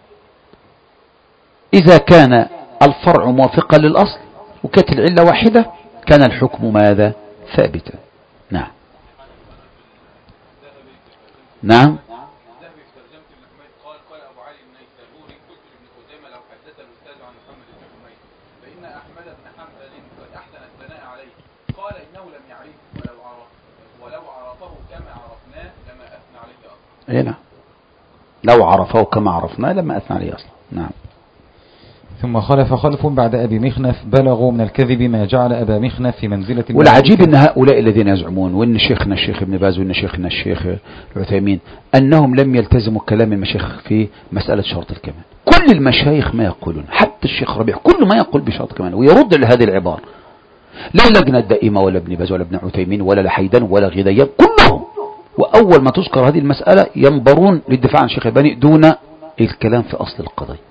إذا كان الفرع موافقا للأصل وكانت العلة واحدة كان الحكم ماذا؟ ثابتا. نعم هنا لو عرفه كما عرفنا لما أثنى عليه أصلا. نعم. ثم خلف خلف بعد أبي مخنف بلغوا من الكذب ما جعل أبا مخنف في منزلة والعجيب أن هؤلاء الذين يزعمون وأن شيخنا الشيخ ابن باز وأن شيخنا الشيخ العثيمين أنهم لم يلتزموا كلام المشايخ في مسألة شرط الكمال. كل المشايخ ما يقولون، حتى الشيخ ربيع كل ما يقول بشرط الكمال ويرد لهذه العبارة. لا لجنة دائمة ولا ابن باز ولا ابن عثيمين ولا لحيدان ولا غذيان كلهم، وأول ما تذكر هذه المسألة ينبرون للدفاع عن الشيخ الألباني دون الكلام في أصل القضية.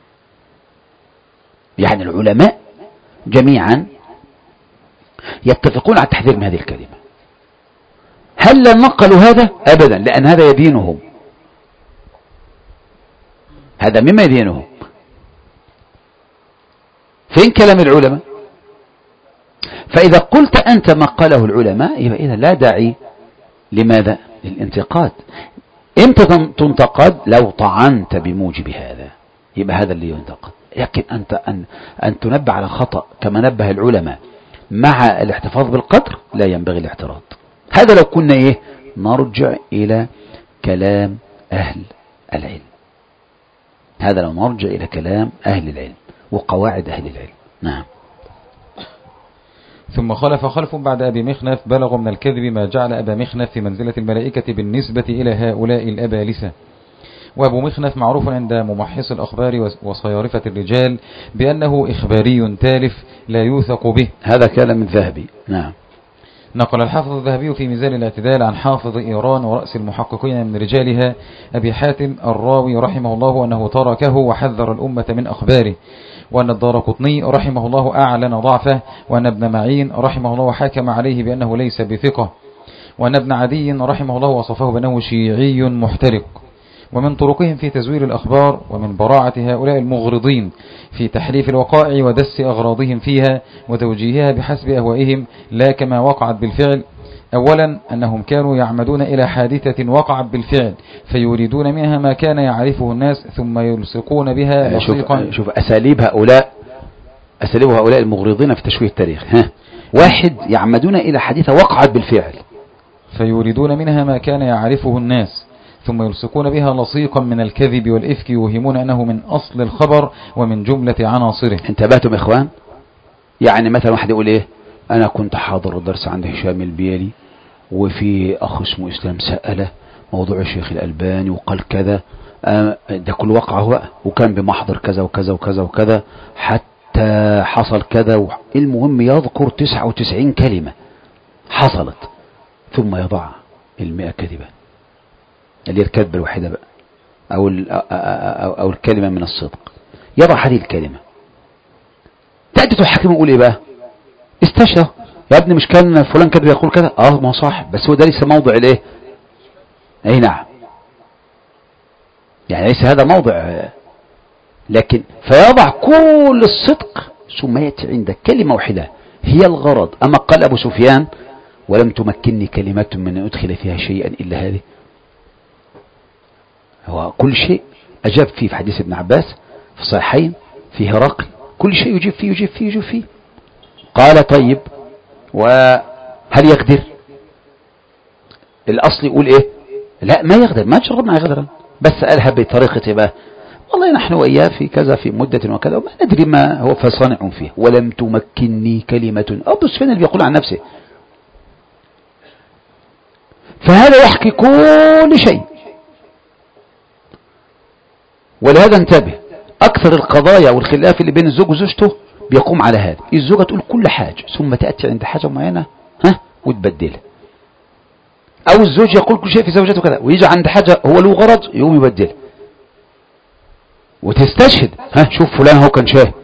يعني العلماء جميعا يتفقون على التحذير من هذه الكلمة. هل نقلوا هذا؟ أبدا، لأن هذا يدينهم، هذا مما يدينهم. فين كلام العلماء؟ فإذا قلت أنت ما قاله العلماء يبقى إذا لا داعي لماذا؟ للانتقاد. امتى تنتقد؟ لو طعنت بموجب هذا، يبقى هذا اللي ينتقد. لكن أنت أن تنبه على خطأ كما نبه العلماء مع الاحتفاظ بالقدر لا ينبغي الاعتراض. هذا لو كنا نرجع إلى كلام أهل العلم، هذا لو نرجع إلى كلام أهل العلم وقواعد أهل العلم. نعم. ثم خلف خلف بعد أبي مخنف بلغوا من الكذب ما جعل أبا مخنف في منزلة الملائكة بالنسبة إلى هؤلاء الأبالسة. وأبو مخنف معروف عند ممحص الأخبار وصيارفة الرجال بأنه إخباري تالف لا يوثق به. هذا كلام الذهبي. نعم. نقل الحافظ الذهبي في ميزان الاعتدال عن حافظ إيران ورأس المحققين من رجالها أبي حاتم الراوي رحمه الله أنه تركه وحذر الأمة من أخباره، وأن الدارقطني رحمه الله أعلن ضعفه، وأن ابن معين رحمه الله حكم عليه بأنه ليس بثقة، وأن ابن عدي رحمه الله وصفه بأنه شيعي محترق. ومن طرقهم في تزوير الأخبار ومن براعة هؤلاء المغرضين في تحريف الوقائع ودس أغراضهم فيها وتوجيهها بحسب أهوائهم لا كما وقعت بالفعل. أولا أنهم كانوا يعمدون إلى حادثة وقعت بالفعل فيريدون منها ما كان يعرفه الناس ثم يلصقون بها لصيقا. شوف أساليب هؤلاء المغرضين في تشويه التاريخ. واحد يعمدون إلى حادثة وقعت بالفعل فيريدون منها ما كان يعرفه الناس ثم يلصقون بها لصيقا من الكذب والإفك يوهمون أنه من أصل الخبر ومن جملة عناصره. انتبهتم يا إخوان؟ يعني مثلا واحد يقول أنا كنت حاضر الدرس عند هشام البيلي وفي أخ اسمه إسلام سأله موضوع الشيخ الألباني وقال كذا، ده كل وقعه وكان بمحضر كذا وكذا وكذا وكذا حتى حصل كذا. المهم يذكر 99 كلمة حصلت ثم يضع 100 كذبة اللي هي الكذبة الوحيدة بقى أو الكلمة من الصدق. يضع هذه الكلمة تأتي تحكم يقول بقى استشهد يا ابني، مش كان فلان كذب يقول كذا؟ ما صح، بس هو ده ليس موضع اي نعم، يعني ليس هذا موضع. لكن فيضع كل الصدق ثم يأتي عند كلمة واحدة هي الغرض. أما قال أبو سفيان ولم تمكنني كلمة من أن أدخل فيها شيئا إلا هذه. هو كل شيء أجاب فيه في حديث ابن عباس في الصحيحين في هرقل، كل شيء يجيب فيه. قال طيب وهل يقدر؟ الأصل يقول لا ما يقدر، ما جربنا يقدر، بس قالها بطريقة بقى والله نحن وإياه في كذا في مدة وكذا وما ندري ما هو فصانع فيه. ولم تمكنني كلمة. أبو سفيان اللي بيقول عن نفسه. فهذا يحكي كل شيء. ولهذا انتبه، أكثر القضايا والخلاف اللي بين الزوج وزوجته بيقوم على هذا. الزوجة تقول كل حاجة ثم تأتي عند حاجة معينة وتبدلها، أو الزوج يقول كل شيء في زوجته كذا ويجي عند حاجة هو له غرض يقوم يبدلها وتستشهد شوف فلان هو كان شاهد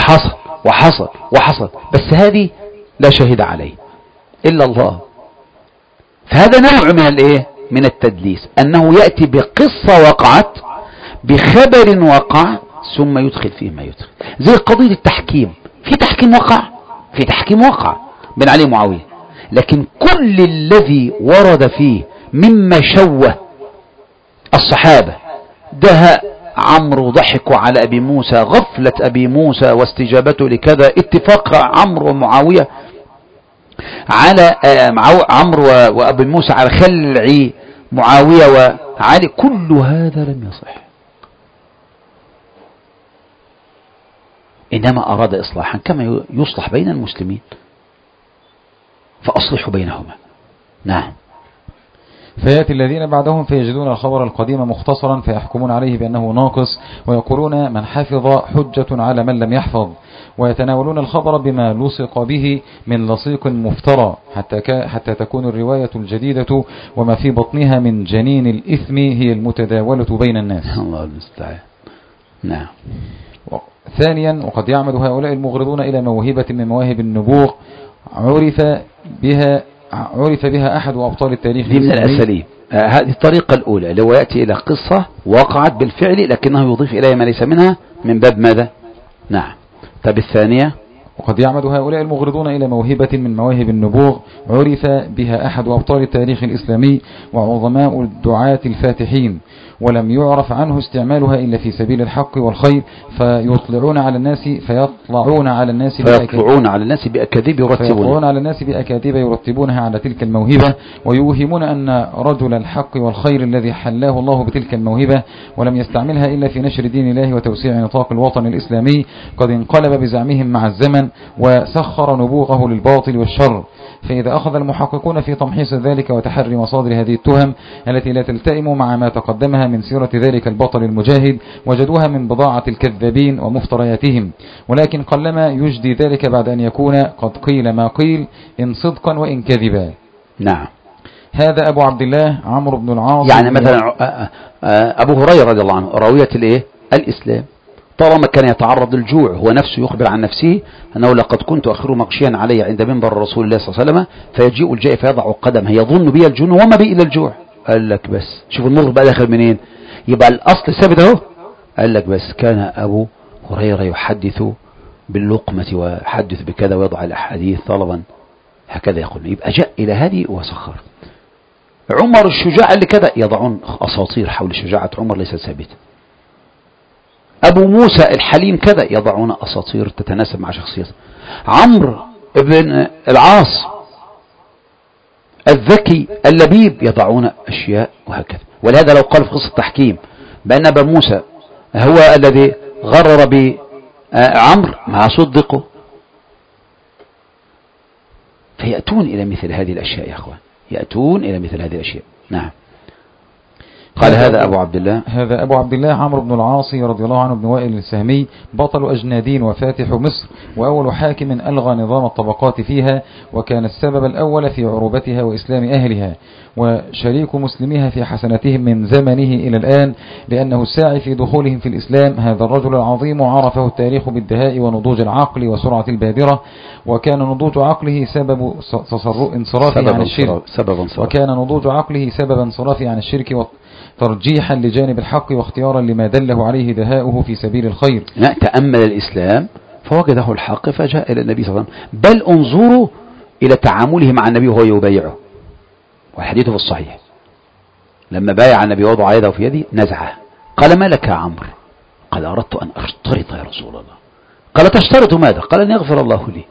وحصل بس هذه لا شهد عليه إلا الله. فهذا نوع من التدليس، أنه يأتي بقصة وقعت بخبر وقع ثم يدخل فيه ما يدخل. زي قضية التحكيم، في تحكيم وقع بين علي ومعاوية، لكن كل الذي ورد فيه مما شوه الصحابة، دهاء عمرو ضحكوا على أبي موسى، غفلة أبي موسى واستجابته لكذا، اتفاق عمرو ومعاوية على عمرو وأبي موسى على خلع معاوية وعلي، كل هذا لم يصح. إنما أراد إصلاحا كما يصلح بين المسلمين، فأصلحوا بينهما. نعم. فيأتي الذين بعدهم فيجدون الخبر القديم مختصرا فيحكمون عليه بأنه ناقص، ويقولون من حفظ حجة على من لم يحفظ، ويتناولون الخبر بما لصق به من لصيق مفترى حتى تكون الرواية الجديدة وما في بطنها من جنين الإثم هي المتداولة بين الناس. الله المستعان. نعم. ثانيا، وقد يعمد هؤلاء المغرضون إلى موهبة من مواهب النبوغ عرف بها أحد أبطال التاريخ دي من الأساليب. هذه الطريقة الأولى اللي هو يأتي إلى قصة وقعت بالفعل لكنه يضيف إليها ما ليس منها من باب ماذا؟ نعم. طب الثانية، وقد يعمد هؤلاء المغرضون إلى موهبة من مواهب النبوغ عرف بها أحد أبطال التاريخ الإسلامي وعظماء الدعاة الفاتحين، ولم يعرف عنه استعمالها إلا في سبيل الحق والخير، فيطلعون على الناس بأكاذيب يرتبونها على تلك الموهبة، ويوهمون أن رجل الحق والخير الذي حلاه الله بتلك الموهبة ولم يستعملها إلا في نشر دين الله وتوسيع نطاق الوطن الإسلامي قد انقلب بزعمهم مع الزمن وسخر نبوغه للباطل والشر. فإذا أخذ المحققون في تمحيص ذلك وتحري مصادر هذه التهم التي لا تلتئم مع ما تقدمها من سيرة ذلك البطل المجاهد وجدوها من بضاعة الكذابين ومفترياتهم، ولكن قلما يجدي ذلك بعد أن يكون قد قيل ما قيل إن صدقا وإن كذبا. نعم. هذا أبو عبد الله عمرو بن العاص. يعني مثلا أبو هريرة رضي الله عنه راوية الإسلام، طالما كان يتعرض للجوع هو نفسه يخبر عن نفسه أنه لقد كنت أخر مغشيا علي عند منبر رسول الله صلى الله عليه وسلم فيجيء الجائع فيضع قدمه يظن بي الجن وما بي إلا الجوع. قال لك بس شوف المغرب بقى داخل منين، يبقى الأصل ثابت اهو. قال لك بس كان أبو هريرة يحدث باللقمة ويحدث بكذا ويضع الأحاديث طلبا هكذا يقول، يبقى جاء إلى هذه وسخر. عمر الشجاع اللي كذا يضعون أساطير حول شجاعة عمر ليست ثابتة. أبو موسى الحليم كذا يضعون أساطير تتناسب مع شخصيته. عمرو بن العاص الذكي اللبيب يضعون أشياء وهكذا. ولهذا لو قال في قصة التحكيم بأن أبا موسى هو الذي غرر بعمرو ما صدقه. فيأتون إلى مثل هذه الأشياء يا أخوان، يأتون إلى مثل هذه الأشياء. نعم. قال هذا أبو عبد الله عمرو بن العاص رضي الله عنه بن وائل السهمي بطل أجنادين وفاتح مصر وأول حاكم ألغى نظام الطبقات فيها، وكان السبب الأول في عروبتها وإسلام أهلها وشريك مسلميها في حسناتهم من زمنه إلى الآن، لأنه الساعي في دخولهم في الإسلام. هذا الرجل العظيم عرفه التاريخ بالدهاء ونضوج العقل وسرعة البادرة، وكان نضوج عقله سبب انصرافه عن الشرك ترجيحا لجانب الحق واختيارا لما دله عليه دهاؤه في سبيل الخير. لا تأمل الإسلام فوجده الحق فجاء إلى النبي صلى الله عليه وسلم، بل انظروا إلى تعامله مع النبي وهو يبايعه، والحديث في الصحيح لما بايع النبي وضع يده في يدي نزعه، قال ما لك يا عمرو؟ قال أردت أن أشترط يا رسول الله. قال تشترط ماذا؟ قال أن يغفر الله لي،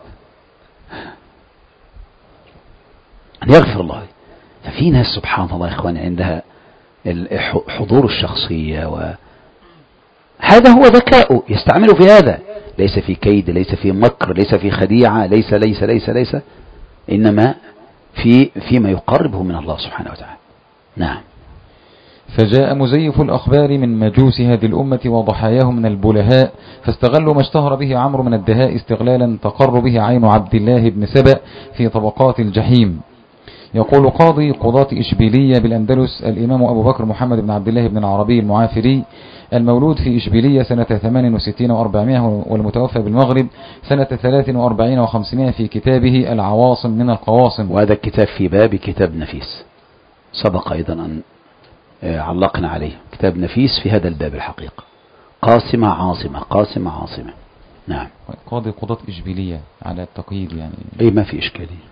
أن يغفر الله لي. ففي ناس سبحان الله يا إخواني عندها حضور الشخصية، وهذا هو ذكاؤه يستعمله في هذا، ليس في كيد، ليس في مكر، ليس في خديعة، ليس ليس ليس ليس إنما فيما يقربه من الله سبحانه وتعالى. نعم. فجاء مزيف الأخبار من مجوس هذه الأمة وضحاياه من البلهاء، فاستغلوا ما اشتهر به عمرو من الدهاء استغلالا تقر به عين عبد الله بن سبأ في طبقات الجحيم. يقول قاضي قضاة إشبيلية بالأندلس الإمام أبو بكر محمد بن عبد الله بن العربي المعافري، المولود في إشبيلية سنة 68 و400 والمتوفى بالمغرب سنة 43 و500، في كتابه العواصم من القواصم. وهذا الكتاب في باب كتاب نفيس، سبق أيضا أن علقنا عليه، كتاب نفيس في هذا الباب الحقيقة. قاسمة عاصمة. نعم. قاضي قضاة إشبيلية على التقييد يعني. أي ما في إشكالية.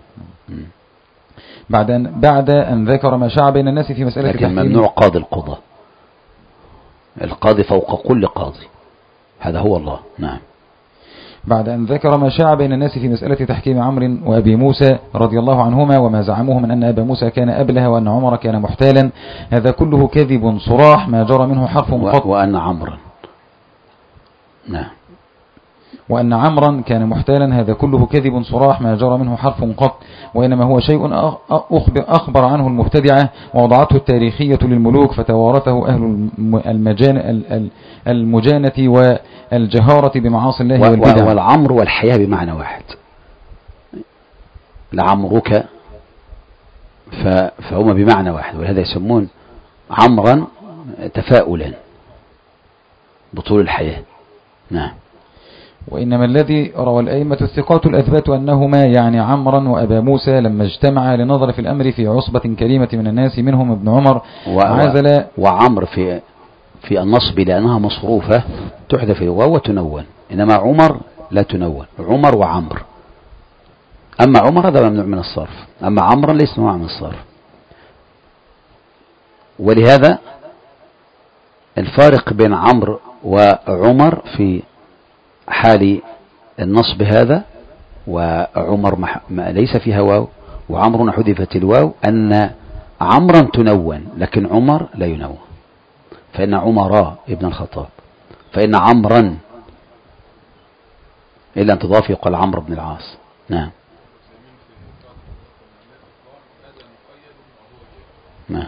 بعد أن ذكر ما شاع بين الناس في مسألة لكن ممنوع قاضي القضاء، القاضي فوق كل قاضي، هذا هو الله. نعم. بعد أن ذكر ما شاع بين الناس في مسألة تحكيم عمرو وأبي موسى رضي الله عنهما وما زعموه من أن أبا موسى كان أبله وأن عمر كان محتالا، هذا كله كذب صراح ما جرى منه حرف مقطع. وأن عمرا. نعم. وأن عمرا كان محتالا، هذا كله كذب صراح ما جرى منه حرف قط، وإنما هو شيء أخبر عنه المبتدعة ووضعته التاريخية للملوك فتوارثه أهل المجانة والجهارة بمعاصي الله والبدع. والعمر والحياة بمعنى واحد، لعمرك فهما بمعنى واحد، ولهذا يسمون عمرا تفاؤلا بطول الحياة. نعم. وإنما الذي روى الأئمة الثقات الأثبات أنهما يعني عمرا وأبا موسى لما اجتمعا لنظر في الأمر في عصبة كريمة من الناس منهم ابن عمر عزل. وعمر في النصب لأنها مصروفة تحذف الواو وتنون، إنما عمر لا تنون، عمر وعمر. أما عمر هذا ممنوع من الصرف، أما عمرا ليس ممنوع من الصرف. ولهذا الفارق بين عمرو وعمر في حال النصب هذا، وعمر ليس فيها واو وعمر حذفت الواو، أن عمرا تنون لكن عمر لا ينون، فإن عمر ابن الخطاب، فإن عمرا إلا أن تضاف يقال عمرو بن العاص. نعم. نعم.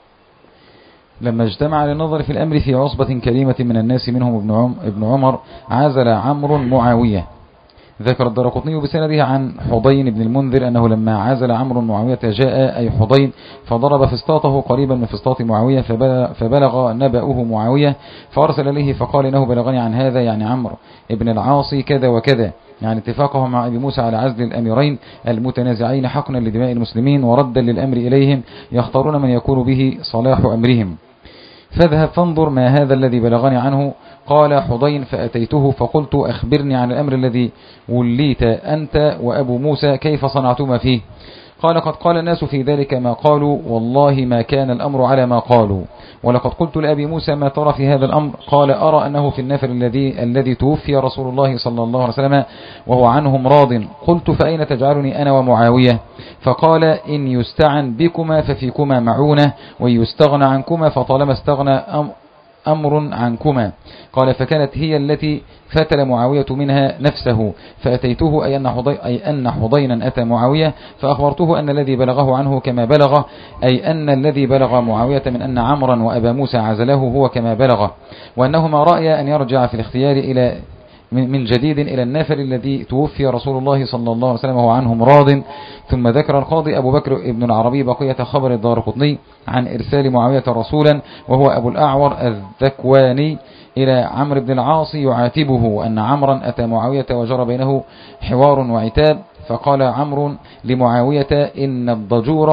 لما اجتمع للنظر في الأمر في عصبة كريمة من الناس منهم ابن عمر عزل عمرو معاوية. ذكر الدارقطني بسنده عن حضين بن المنذر أنه لما عزل عمرو معاوية جاء أي حضين فضرب فسطاطه قريبا من فسطاط معاوية فبلغ نبأه معاوية فأرسل إليه فقال إنه بلغني عن هذا يعني عمرو ابن العاص كذا وكذا، يعني اتفاقهم مع أبي موسى على عزل الأميرين المتنازعين حقنا لدماء المسلمين وردا للأمر إليهم يختارون من يكون به صلاح أمرهم، فاذهب فانظر ما هذا الذي بلغني عنه. قال حضين فأتيته فقلت أخبرني عن الأمر الذي وليت أنت وأبو موسى كيف صنعتما فيه؟ قال قد قال الناس في ذلك ما قالوا والله ما كان الأمر على ما قالوا، ولقد قلت لأبي موسى ما ترى في هذا الأمر؟ قال أرى أنه في النفر الذي توفي رسول الله صلى الله عليه وسلم وهو عنهم راض. قلت فأين تجعلني أنا ومعاوية؟ فقال إن يستعن بكما ففيكما معونة وإن يستغنى عنكما فطالما استغنى أمر عنكما. قال فكانت هي التي فتل معاوية منها نفسه فأتيته أي أن حضينا أتى معاوية فأخبرته أن الذي بلغه عنه كما بلغه، أي أن الذي بلغ معاوية من أن عمرا وأبا موسى عزله هو كما بلغه، وأنهما رأي أن يرجع في الاختيار إلى من جديد إلى النافر الذي توفي رسول الله صلى الله عليه وسلم وهو عنهم راض. ثم ذكر القاضي أبو بكر ابن العربي بقية خبر الدارقطني عن إرسال معاوية رسولا وهو أبو الأعور الذكواني إلى عمرو بن العاص يعاتبه أن عمرا أتى معاوية وجرى بينه حوار وعتاب، فقال عمرو لمعاوية إن الضجور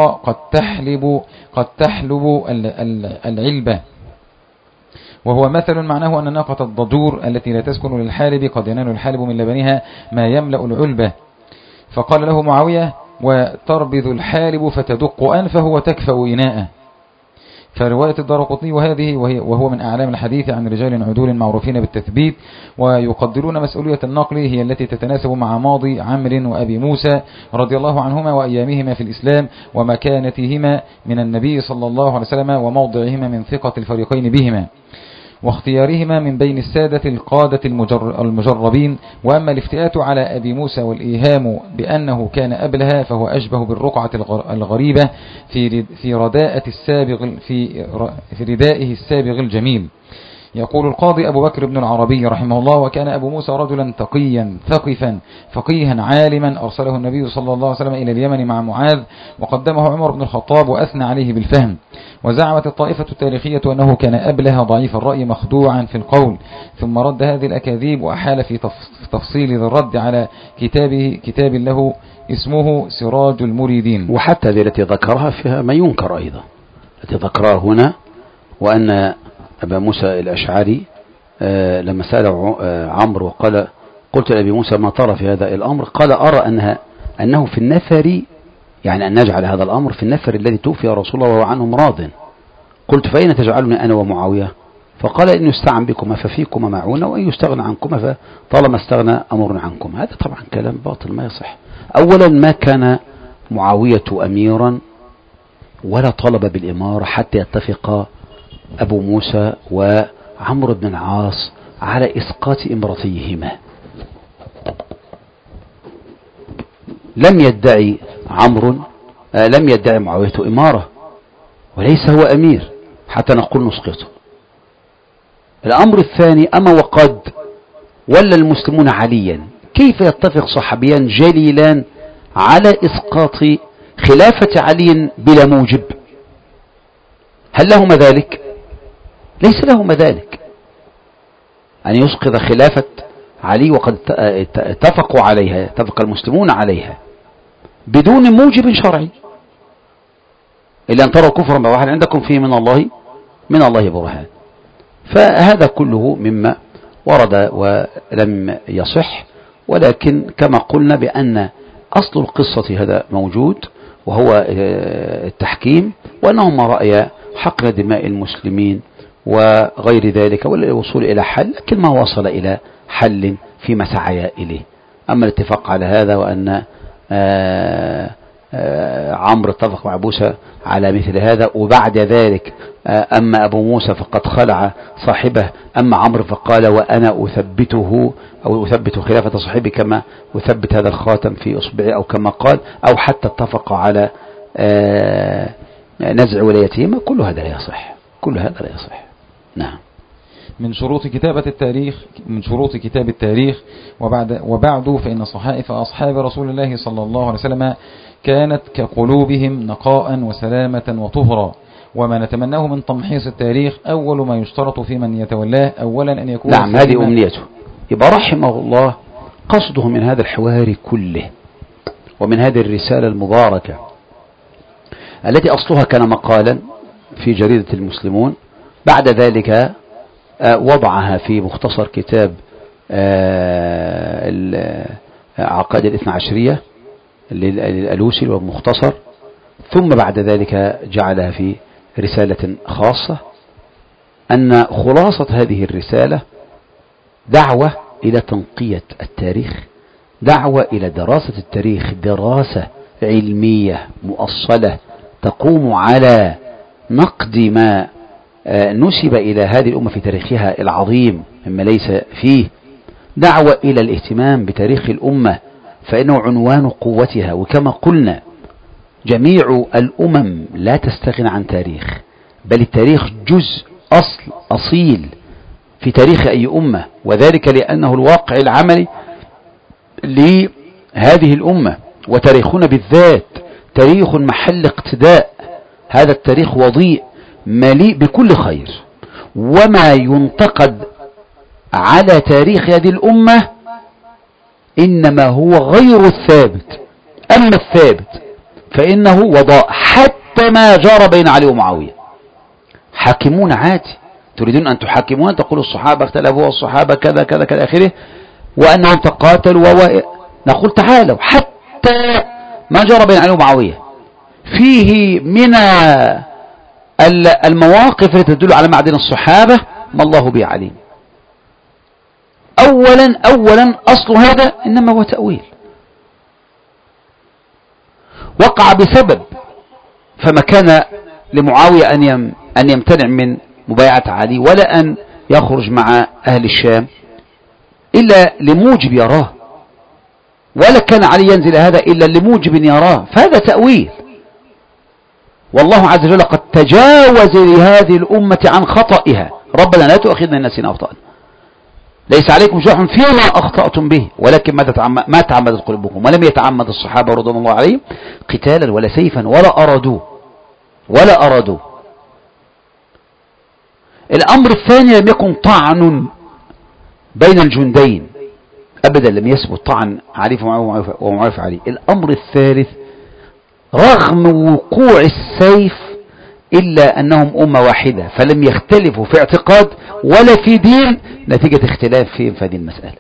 قد تحلب العلبة، وهو مثل معناه أن ناقة الضجور التي لا تسكن للحالب قد ينال الحالب من لبنها ما يملأ العلبة. فقال له معاوية وتربذ الحالب فتدق أنفه وتكفأ إناءه. فرواية الدارقطني وهذه وهو من أعلام الحديث عن رجال عدول معروفين بالتثبيت ويقدرون مسؤولية النقل هي التي تتناسب مع ماضي عمرو وأبي موسى رضي الله عنهما وأيامهما في الإسلام ومكانتهما من النبي صلى الله عليه وسلم وموضعهما من ثقة الفريقين بهما واختيارهما من بين السادة القادة المجربين. وأما الافتئات على أبي موسى والإيهام بأنه كان أبلها فهو أشبه بالرقعة الغريبة في ردائه السابغ الجميل. يقول القاضي أبو بكر بن العربي رحمه الله وكان أبو موسى رجلا تقيا ثقفا فقيها عالما أرسله النبي صلى الله عليه وسلم إلى اليمن مع معاذ وقدمه عمر بن الخطاب وأثنى عليه بالفهم. وزعمت الطائفة التاريخية أنه كان أبله ضعيف الرأي مخدوعا في القول، ثم رد هذه الأكاذيب وأحال في تفصيل ذي الرد على كتاب له اسمه سراج المريدين. وحتى ذي التي ذكرها فيها ما ينكر أيضا التي ذكرها هنا، وأن أبا موسى الأشعري لما سأل عمرو وقال قلت لأبي موسى ما ترى في هذا الأمر؟ قال أرى أنه في النفر، يعني أن نجعل هذا الأمر في النفر الذي توفي رسول الله وهو عنهم راض. قلت فأين تجعلني أنا ومعاوية؟ فقال إن يستعن بكما ففيكما معونة وإن يستغنى عنكما فطالما استغنى أمر عنكم. هذا طبعا كلام باطل ما يصح. أولا ما كان معاوية أميرا ولا طلب بالإمارة حتى يتفق أبو موسى وعمرو بن العاص على إسقاط إمرتيهما. لم يدعي عمرو لم يدعي معاوية إمارة، وليس هو أمير حتى نقول نسقطه. الأمر الثاني، أما وقد ولى المسلمون عليا، كيف يتفق صحابيان جليلان على إسقاط خلافة علي بلا موجب؟ هل لهما ذلك؟ ليس لهما ذلك أن يسقط خلافة علي وقد اتفقوا عليها، اتفق المسلمون عليها بدون موجب شرعي، إلا أن تروا كفرا بواحد عندكم فيه من الله برهان. فهذا كله مما ورد ولم يصح، ولكن كما قلنا بأن أصل القصة هذا موجود، وهو التحكيم، وأنهما رأيا حقن دماء المسلمين وغير ذلك والوصول إلى حل، لكن ما وصل إلى حل فيما سعيا إليه. أما الاتفاق على هذا وأن عمرو اتفق مع موسى على مثل هذا، وبعد ذلك أما أبو موسى فقد خلع صاحبه، أما عمرو فقال وأنا أثبته أو أثبت خلافة صاحبي كما أثبت هذا الخاتم في إصبعي، أو كما قال، أو حتى اتفق على نزع ولايتهما. كل هذا لا يصح، كل هذا لا يصح. نعم. من شروط كتاب التاريخ وبعد فإن صحائف أصحاب رسول الله صلى الله عليه وسلم كانت كقلوبهم نقاء وسلامة وطهرا. وما نتمناه من تمحيص التاريخ أول ما يشترط في من يتولاه أولا أن يكون نعم، هذه أمنيته. يبقى رحمه الله قصده من هذا الحوار كله ومن هذه الرسالة المباركة التي أصلها كان مقالا في جريدة المسلمون، بعد ذلك وضعها في مختصر كتاب عقائد الاثنى عشرية للألوسي والمختصر، ثم بعد ذلك جعلها في رسالة خاصة. أن خلاصة هذه الرسالة دعوة إلى تنقية التاريخ، دعوة إلى دراسة التاريخ دراسة علمية مؤصلة تقوم على نقد ما نسب إلى هذه الأمة في تاريخها العظيم مما ليس فيه، دعوة إلى الاهتمام بتاريخ الأمة فإنه عنوان قوتها. وكما قلنا جميع الأمم لا تستغنى عن تاريخ، بل التاريخ جزء أصيل في تاريخ أي أمة، وذلك لأنه الواقع العملي لهذه الأمة. وتاريخنا بالذات تاريخ محل اقتداء، هذا التاريخ وضيء مليء بكل خير، وما ينتقد على تاريخ هذه الأمة إنما هو غير الثابت، أما الثابت فإنه وضاء. حتى ما جرى بين علي ومعاوية حاكمون عادي، تريدون أن تحاكمون تقول الصحابة اختلفوا والصحابة كذا كذا كذا آخره، وأنهم تقاتلوا نقول تعالوا حتى ما جرى بين علي ومعاوية فيه من المواقف التي تدل على معدن الصحابة ما الله به عليم. أولا أصل هذا إنما هو تأويل وقع بسبب، فما كان لمعاوية أن يمتنع من مبايعة علي ولا أن يخرج مع أهل الشام إلا لموجب يراه، ولا كان علي ينزل هذا إلا لموجب يراه، فهذا تأويل. والله عز وجل قد تجاوز لهذه الأمة عن خطئها، ربنا لا تؤاخذنا إن نسينا أخطأنا، ليس عليكم جرح فيما أخطأتم به ولكن ما تعمدت قلوبكم. ولم يتعمد الصحابة رضوان الله عليهم قتالا ولا سيفا ولا أرادوا. الأمر الثاني لم يكن طعن بين الجندين أبدا، لم يثبت طعن علي ومعاوية في علي. الأمر الثالث رغم وقوع السيف إلا أنهم أمة واحدة، فلم يختلفوا في اعتقاد ولا في دين نتيجة اختلاف فيهم في هذه المسألة.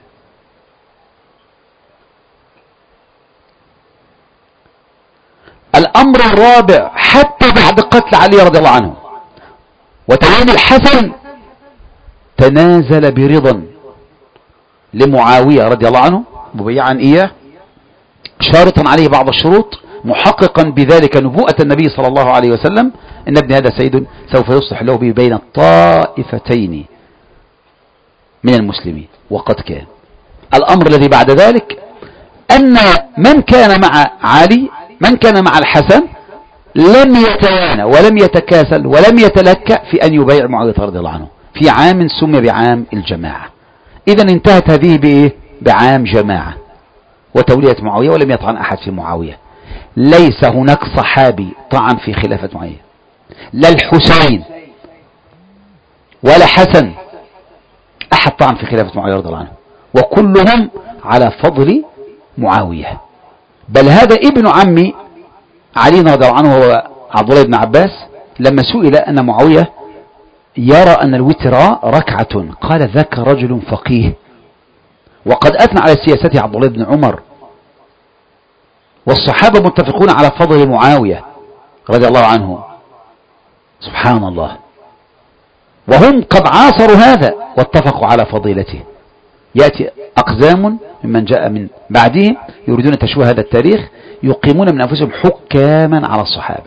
الأمر الرابع حتى بعد قتل علي رضي الله عنه وتعيين الحسن تنازل برضا لمعاوية رضي الله عنه مبيعا إياه، شارطا عليه بعض الشروط، محققا بذلك نبوءة النبي صلى الله عليه وسلم إن ابن هذا سيد سوف يصلح له به بين الطائفتين من المسلمين. وقد كان. الأمر الذي بعد ذلك أن من كان مع علي، من كان مع الحسن، لم يتوانى ولم يتكاسل ولم يتلكأ في أن يبايع معاوية رضي الله عنه في عام سمي بعام الجماعة. إذن انتهت هذه بإيه؟ بعام جماعة وتولية معاوية، ولم يطعن أحد في معاوية. ليس هناك صحابي طعن في خلافة معاوية، لا الحسين ولا حسن أحد طعن في خلافة معاوية رضي الله عنه، وكلهم على فضل معاوية. بل هذا ابن عمي علي رضي الله عنه هو عبد الله بن عباس، لما سئل أن معاوية يرى أن الوتر ركعة قال ذاك رجل فقيه، وقد أثنى على سياسته عبد الله بن عمر، والصحابة متفقون على فضل معاوية رضي الله عنه. سبحان الله، وهم قد عاصروا هذا واتفقوا على فضيلته. يأتي أقزام ممن جاء من بعدهم يريدون تشويه هذا التاريخ، يقيمون من أنفسهم حكاما على الصحابة.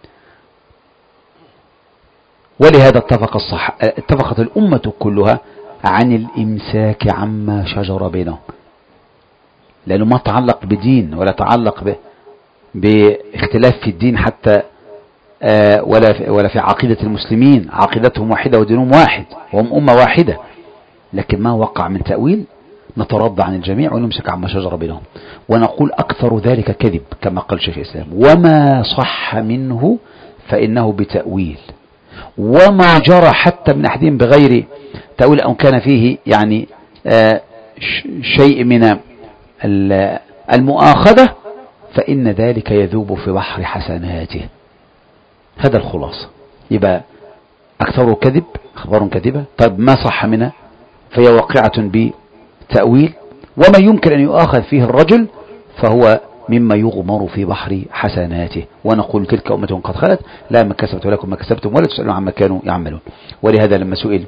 ولهذا اتفقت الأمة كلها عن الإمساك عما شجر بينهم، لأنه ما تعلق بدين ولا تعلق باختلاف في الدين حتى ولا في عقيدة المسلمين. عقيدتهم واحدة ودينهم واحد وهم أمة واحدة، لكن ما وقع من تأويل نترضى عن الجميع ونمسك عما شجر بينهم، ونقول أكثر ذلك كذب كما قال شيخ الإسلام، وما صح منه فإنه بتأويل، وما جرى حتى من أحدهم بغير تأويل أو كان فيه يعني شيء من المؤاخذة فإن ذلك يذوب في بحر حسناته. هذا الخلاصة. يبقى أكثر كذب، أخبار كذبة. طيب ما صح منها فهي واقعة بتأويل، وما يمكن أن يؤاخذ فيه الرجل فهو مما يغمر في بحر حسناته. ونقول تلك أمة قد خلت لا ما كسبت ولكم ما كسبتم ولا تسألون عما كانوا يعملون. ولهذا لما سئل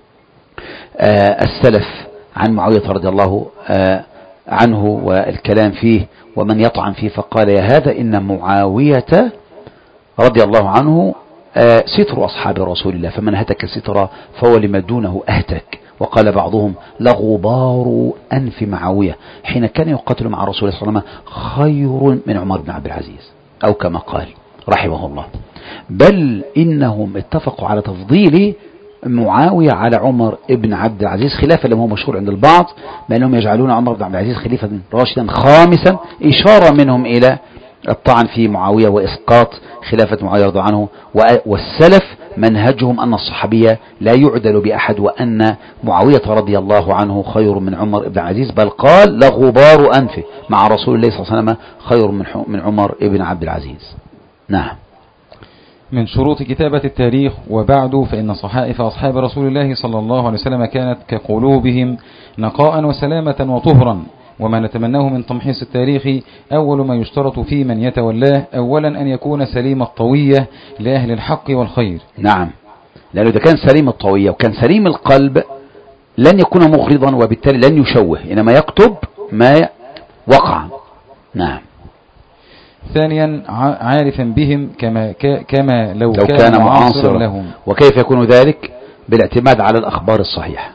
السلف عن معاوية رضي الله عنه والكلام فيه ومن يطعن فيه، فقال يا هذا إن معاوية رضي الله عنه ستر أصحاب رسول الله، فمن هتك الستر فهو لما دونه أهتك. وقال بعضهم لغبار أنف معاوية حين كان يقاتل مع رسول الله صلى الله عليه وسلم خير من عمر بن عبد العزيز، أو كما قال رحمه الله. بل إنهم اتفقوا على تفضيل معاوية على عمر بن عبد العزيز، خلافا لما هو مشهور عند البعض بأنهم يجعلون عمر بن عبد العزيز خليفة راشدا خامسا، إشارة منهم إلى الطعن في معاوية وإسقاط خلافة معاوية رضي الله عنه. والسلف منهجهم أن الصحابية لا يعدل بأحد، وأن معاوية رضي الله عنه خير من عمر بن عزيز، بل قال لغبار أنفه مع رسول الله صلى الله عليه وسلم خير من عمر بن عبد العزيز. نعم. من شروط كتابة التاريخ وبعد، فإن صحائف أصحاب رسول الله صلى الله عليه وسلم كانت كقلوبهم نقاء وسلامة وطهرا. وما نتمناه من تمحيص التاريخ أول ما يشترط في من يتولاه أولا أن يكون سليم الطوية لأهل الحق والخير. نعم، لأنه إذا كان سليم الطوية وكان سليم القلب لن يكون مغرضا، وبالتالي لن يشوه، إنما يكتب ما وقع. نعم. ثانيا عارفا بهم كما لو كان معاصرا لهم. وكيف يكون ذلك؟ بالاعتماد على الأخبار الصحيحة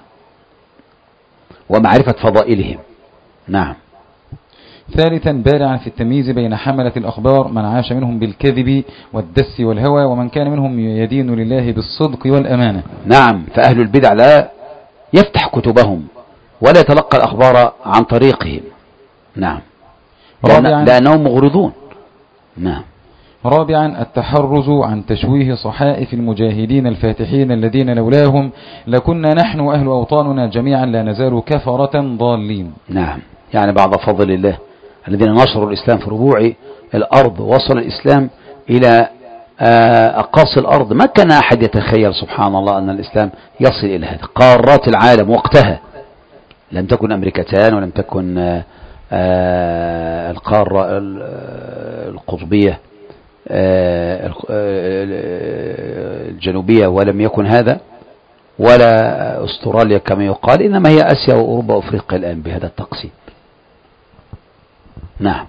ومعرفة فضائلهم. نعم. ثالثا بارعا في التمييز بين حملة الأخبار من عاش منهم بالكذب والدس والهوى، ومن كان منهم يدين لله بالصدق والأمانة. نعم، فأهل البدع لا يفتح كتبهم ولا يتلقى الأخبار عن طريقهم. نعم، لأنهم مغرضون. نعم. رابعا التحرز عن تشويه صحائف المجاهدين الفاتحين الذين لولاهم لكنا نحن وأهل أوطاننا جميعا لا نزال كفرة ضالين. نعم، يعني بعد فضل الله الذين نشروا الإسلام في ربوع الأرض، وصل الإسلام إلى أقاصي الأرض، ما كان أحد يتخيل سبحان الله أن الإسلام يصل إلى هذا. قارات العالم وقتها لم تكن أمريكتان ولم تكن القارة القطبية الجنوبية، ولم يكن هذا ولا أستراليا كما يقال، إنما هي آسيا وأوروبا وأفريقيا الآن بهذا التقسيم. نعم.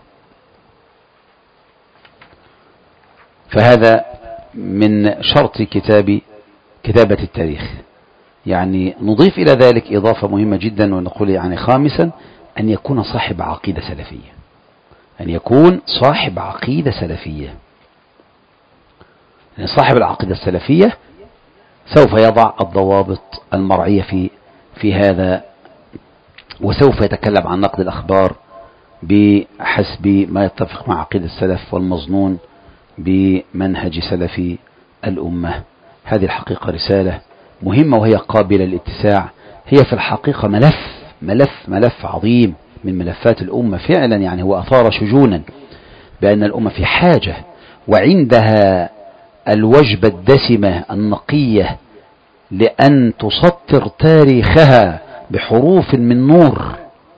فهذا من شرط كتابة التاريخ. يعني نضيف إلى ذلك إضافة مهمة جدا ونقول يعني خامسا أن يكون صاحب عقيدة سلفية، أن يكون صاحب عقيدة سلفية. يعني صاحب العقيدة السلفية سوف يضع الضوابط المرعية في هذا، وسوف يتكلم عن نقد الأخبار بحسب ما يتفق مع عقيدة السلف والمظنون بمنهج سلف الأمة. هذه الحقيقة رسالة مهمة وهي قابلة للاتساع، هي في الحقيقة ملف عظيم من ملفات الأمة فعلا. يعني هو أثار شجونا بأن الأمة في حاجة وعندها الوجبة الدسمة النقية لأن تسطر تاريخها بحروف من نور،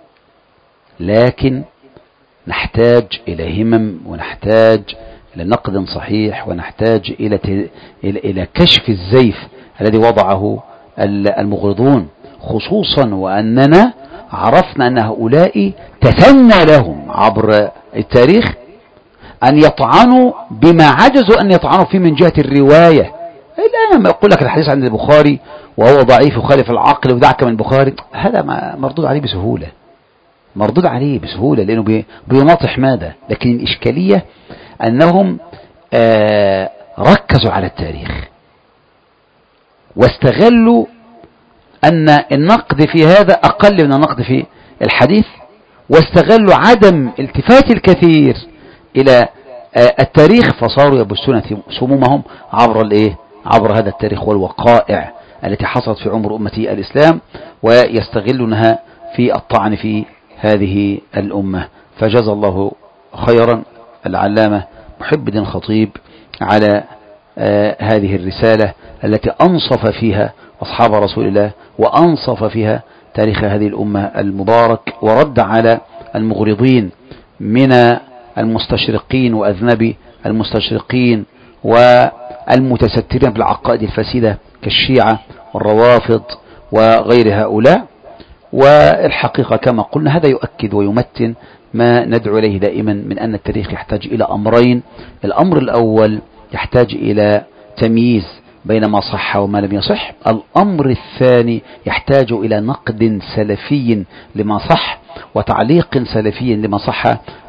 لكن نحتاج إلى همم، ونحتاج إلى نقد صحيح، ونحتاج إلى كشف الزيف الذي وضعه المغرضون، خصوصا وأننا عرفنا أن هؤلاء تثنى لهم عبر التاريخ أن يطعنوا بما عجزوا أن يطعنوا فيه من جهة الرواية. الآن ما يقول لك الحديث عند البخاري وهو ضعيف وخالف العقل ودعك من البخاري، هذا مردود عليه بسهولة، مردود عليه بسهولة، لأنه بيناطح ماذا؟ لكن الإشكالية أنهم ركزوا على التاريخ واستغلوا أن النقد في هذا أقل من النقد في الحديث، واستغلوا عدم التفات الكثير إلى التاريخ، فصاروا يبثون سمومهم عبر هذا التاريخ والوقائع التي حصلت في عمر أمة الإسلام، ويستغلونها في الطعن في هذه الأمة. فجزى الله خيرا العلامة محب الدين الخطيب على هذه الرسالة التي أنصف فيها أصحاب رسول الله، وأنصف فيها تاريخ هذه الأمة المبارك، ورد على المغرضين من المستشرقين وأذنب المستشرقين والمتسترين بالعقائد الفاسدة كالشيعة والروافض وغير هؤلاء. والحقيقة كما قلنا هذا يؤكد ويمتن ما ندعو إليه دائما من أن التاريخ يحتاج إلى أمرين. الأمر الأول يحتاج إلى تمييز بين ما صح وما لم يصح. الأمر الثاني يحتاج إلى نقد سلفي لما صح وتعليق سلفي لما صح،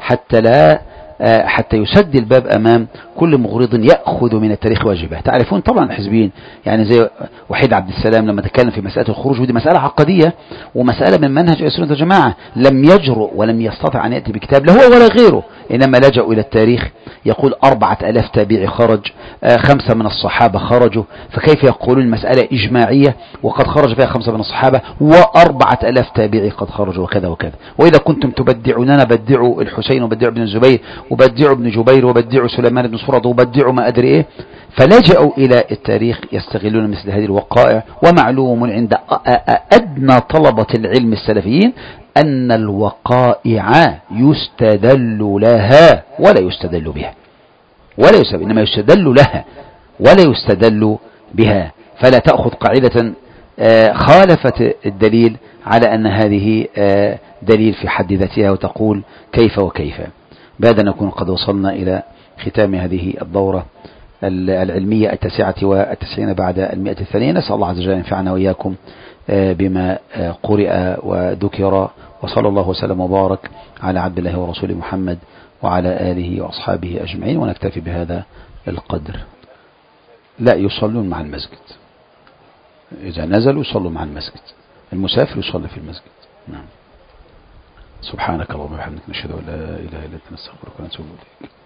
حتى يسد الباب أمام كل مغرض يأخذ من التاريخ واجبه. تعرفون طبعا الحزبيين يعني زي وحيد عبد السلام لما تكلم في مسألة الخروج، ودي مسألة عقدية ومسألة من منهج أهل السنة والجماعة، لم يجرؤ ولم يستطع أن يأتي بكتاب لا هو ولا غيره، إنما لجأوا إلى التاريخ. يقول 4000 تابعي خرج، 5 من الصحابة خرجوا، فكيف يقولون المسألة إجماعية وقد خرج فيها 5 من الصحابة و4000 تابعي قد خرجوا وكذا وكذا، وإذا كنتم تبدعوننا بدعوا الحسين وبدعوا ابن الزبير وبدعوا ابن جبير وبدعوا سليمان بن سرد وبدعوا ما أدري إيه. فلجأوا إلى التاريخ يستغلون مثل هذه الوقائع. ومعلوم عند أدنى طلبة العلم السلفيين أن الوقائع يستدل لها ولا يستدل بها، إنما يستدل لها ولا يستدل بها. فلا تأخذ قاعدة خالفت الدليل على أن هذه دليل في حد ذاتها وتقول كيف وكيف. بعد أن نكون قد وصلنا إلى ختام هذه الدورة العلمية 99 بعد 100 نسأل الله عز وجل ينفعنا وإياكم بما قرئ وذكر، وصلى الله وسلم وبارك على عبد الله ورسوله محمد وعلى آله وأصحابه أجمعين. ونكتفي بهذا القدر. لا يصلون مع المسجد، إذا نزلوا يصلوا مع المسجد، المسافر يصلي في المسجد. نعم. سبحانك اللهم وبحمدك نشهد أن لا إله إلا أنت نستغفرك ونتوب إليك.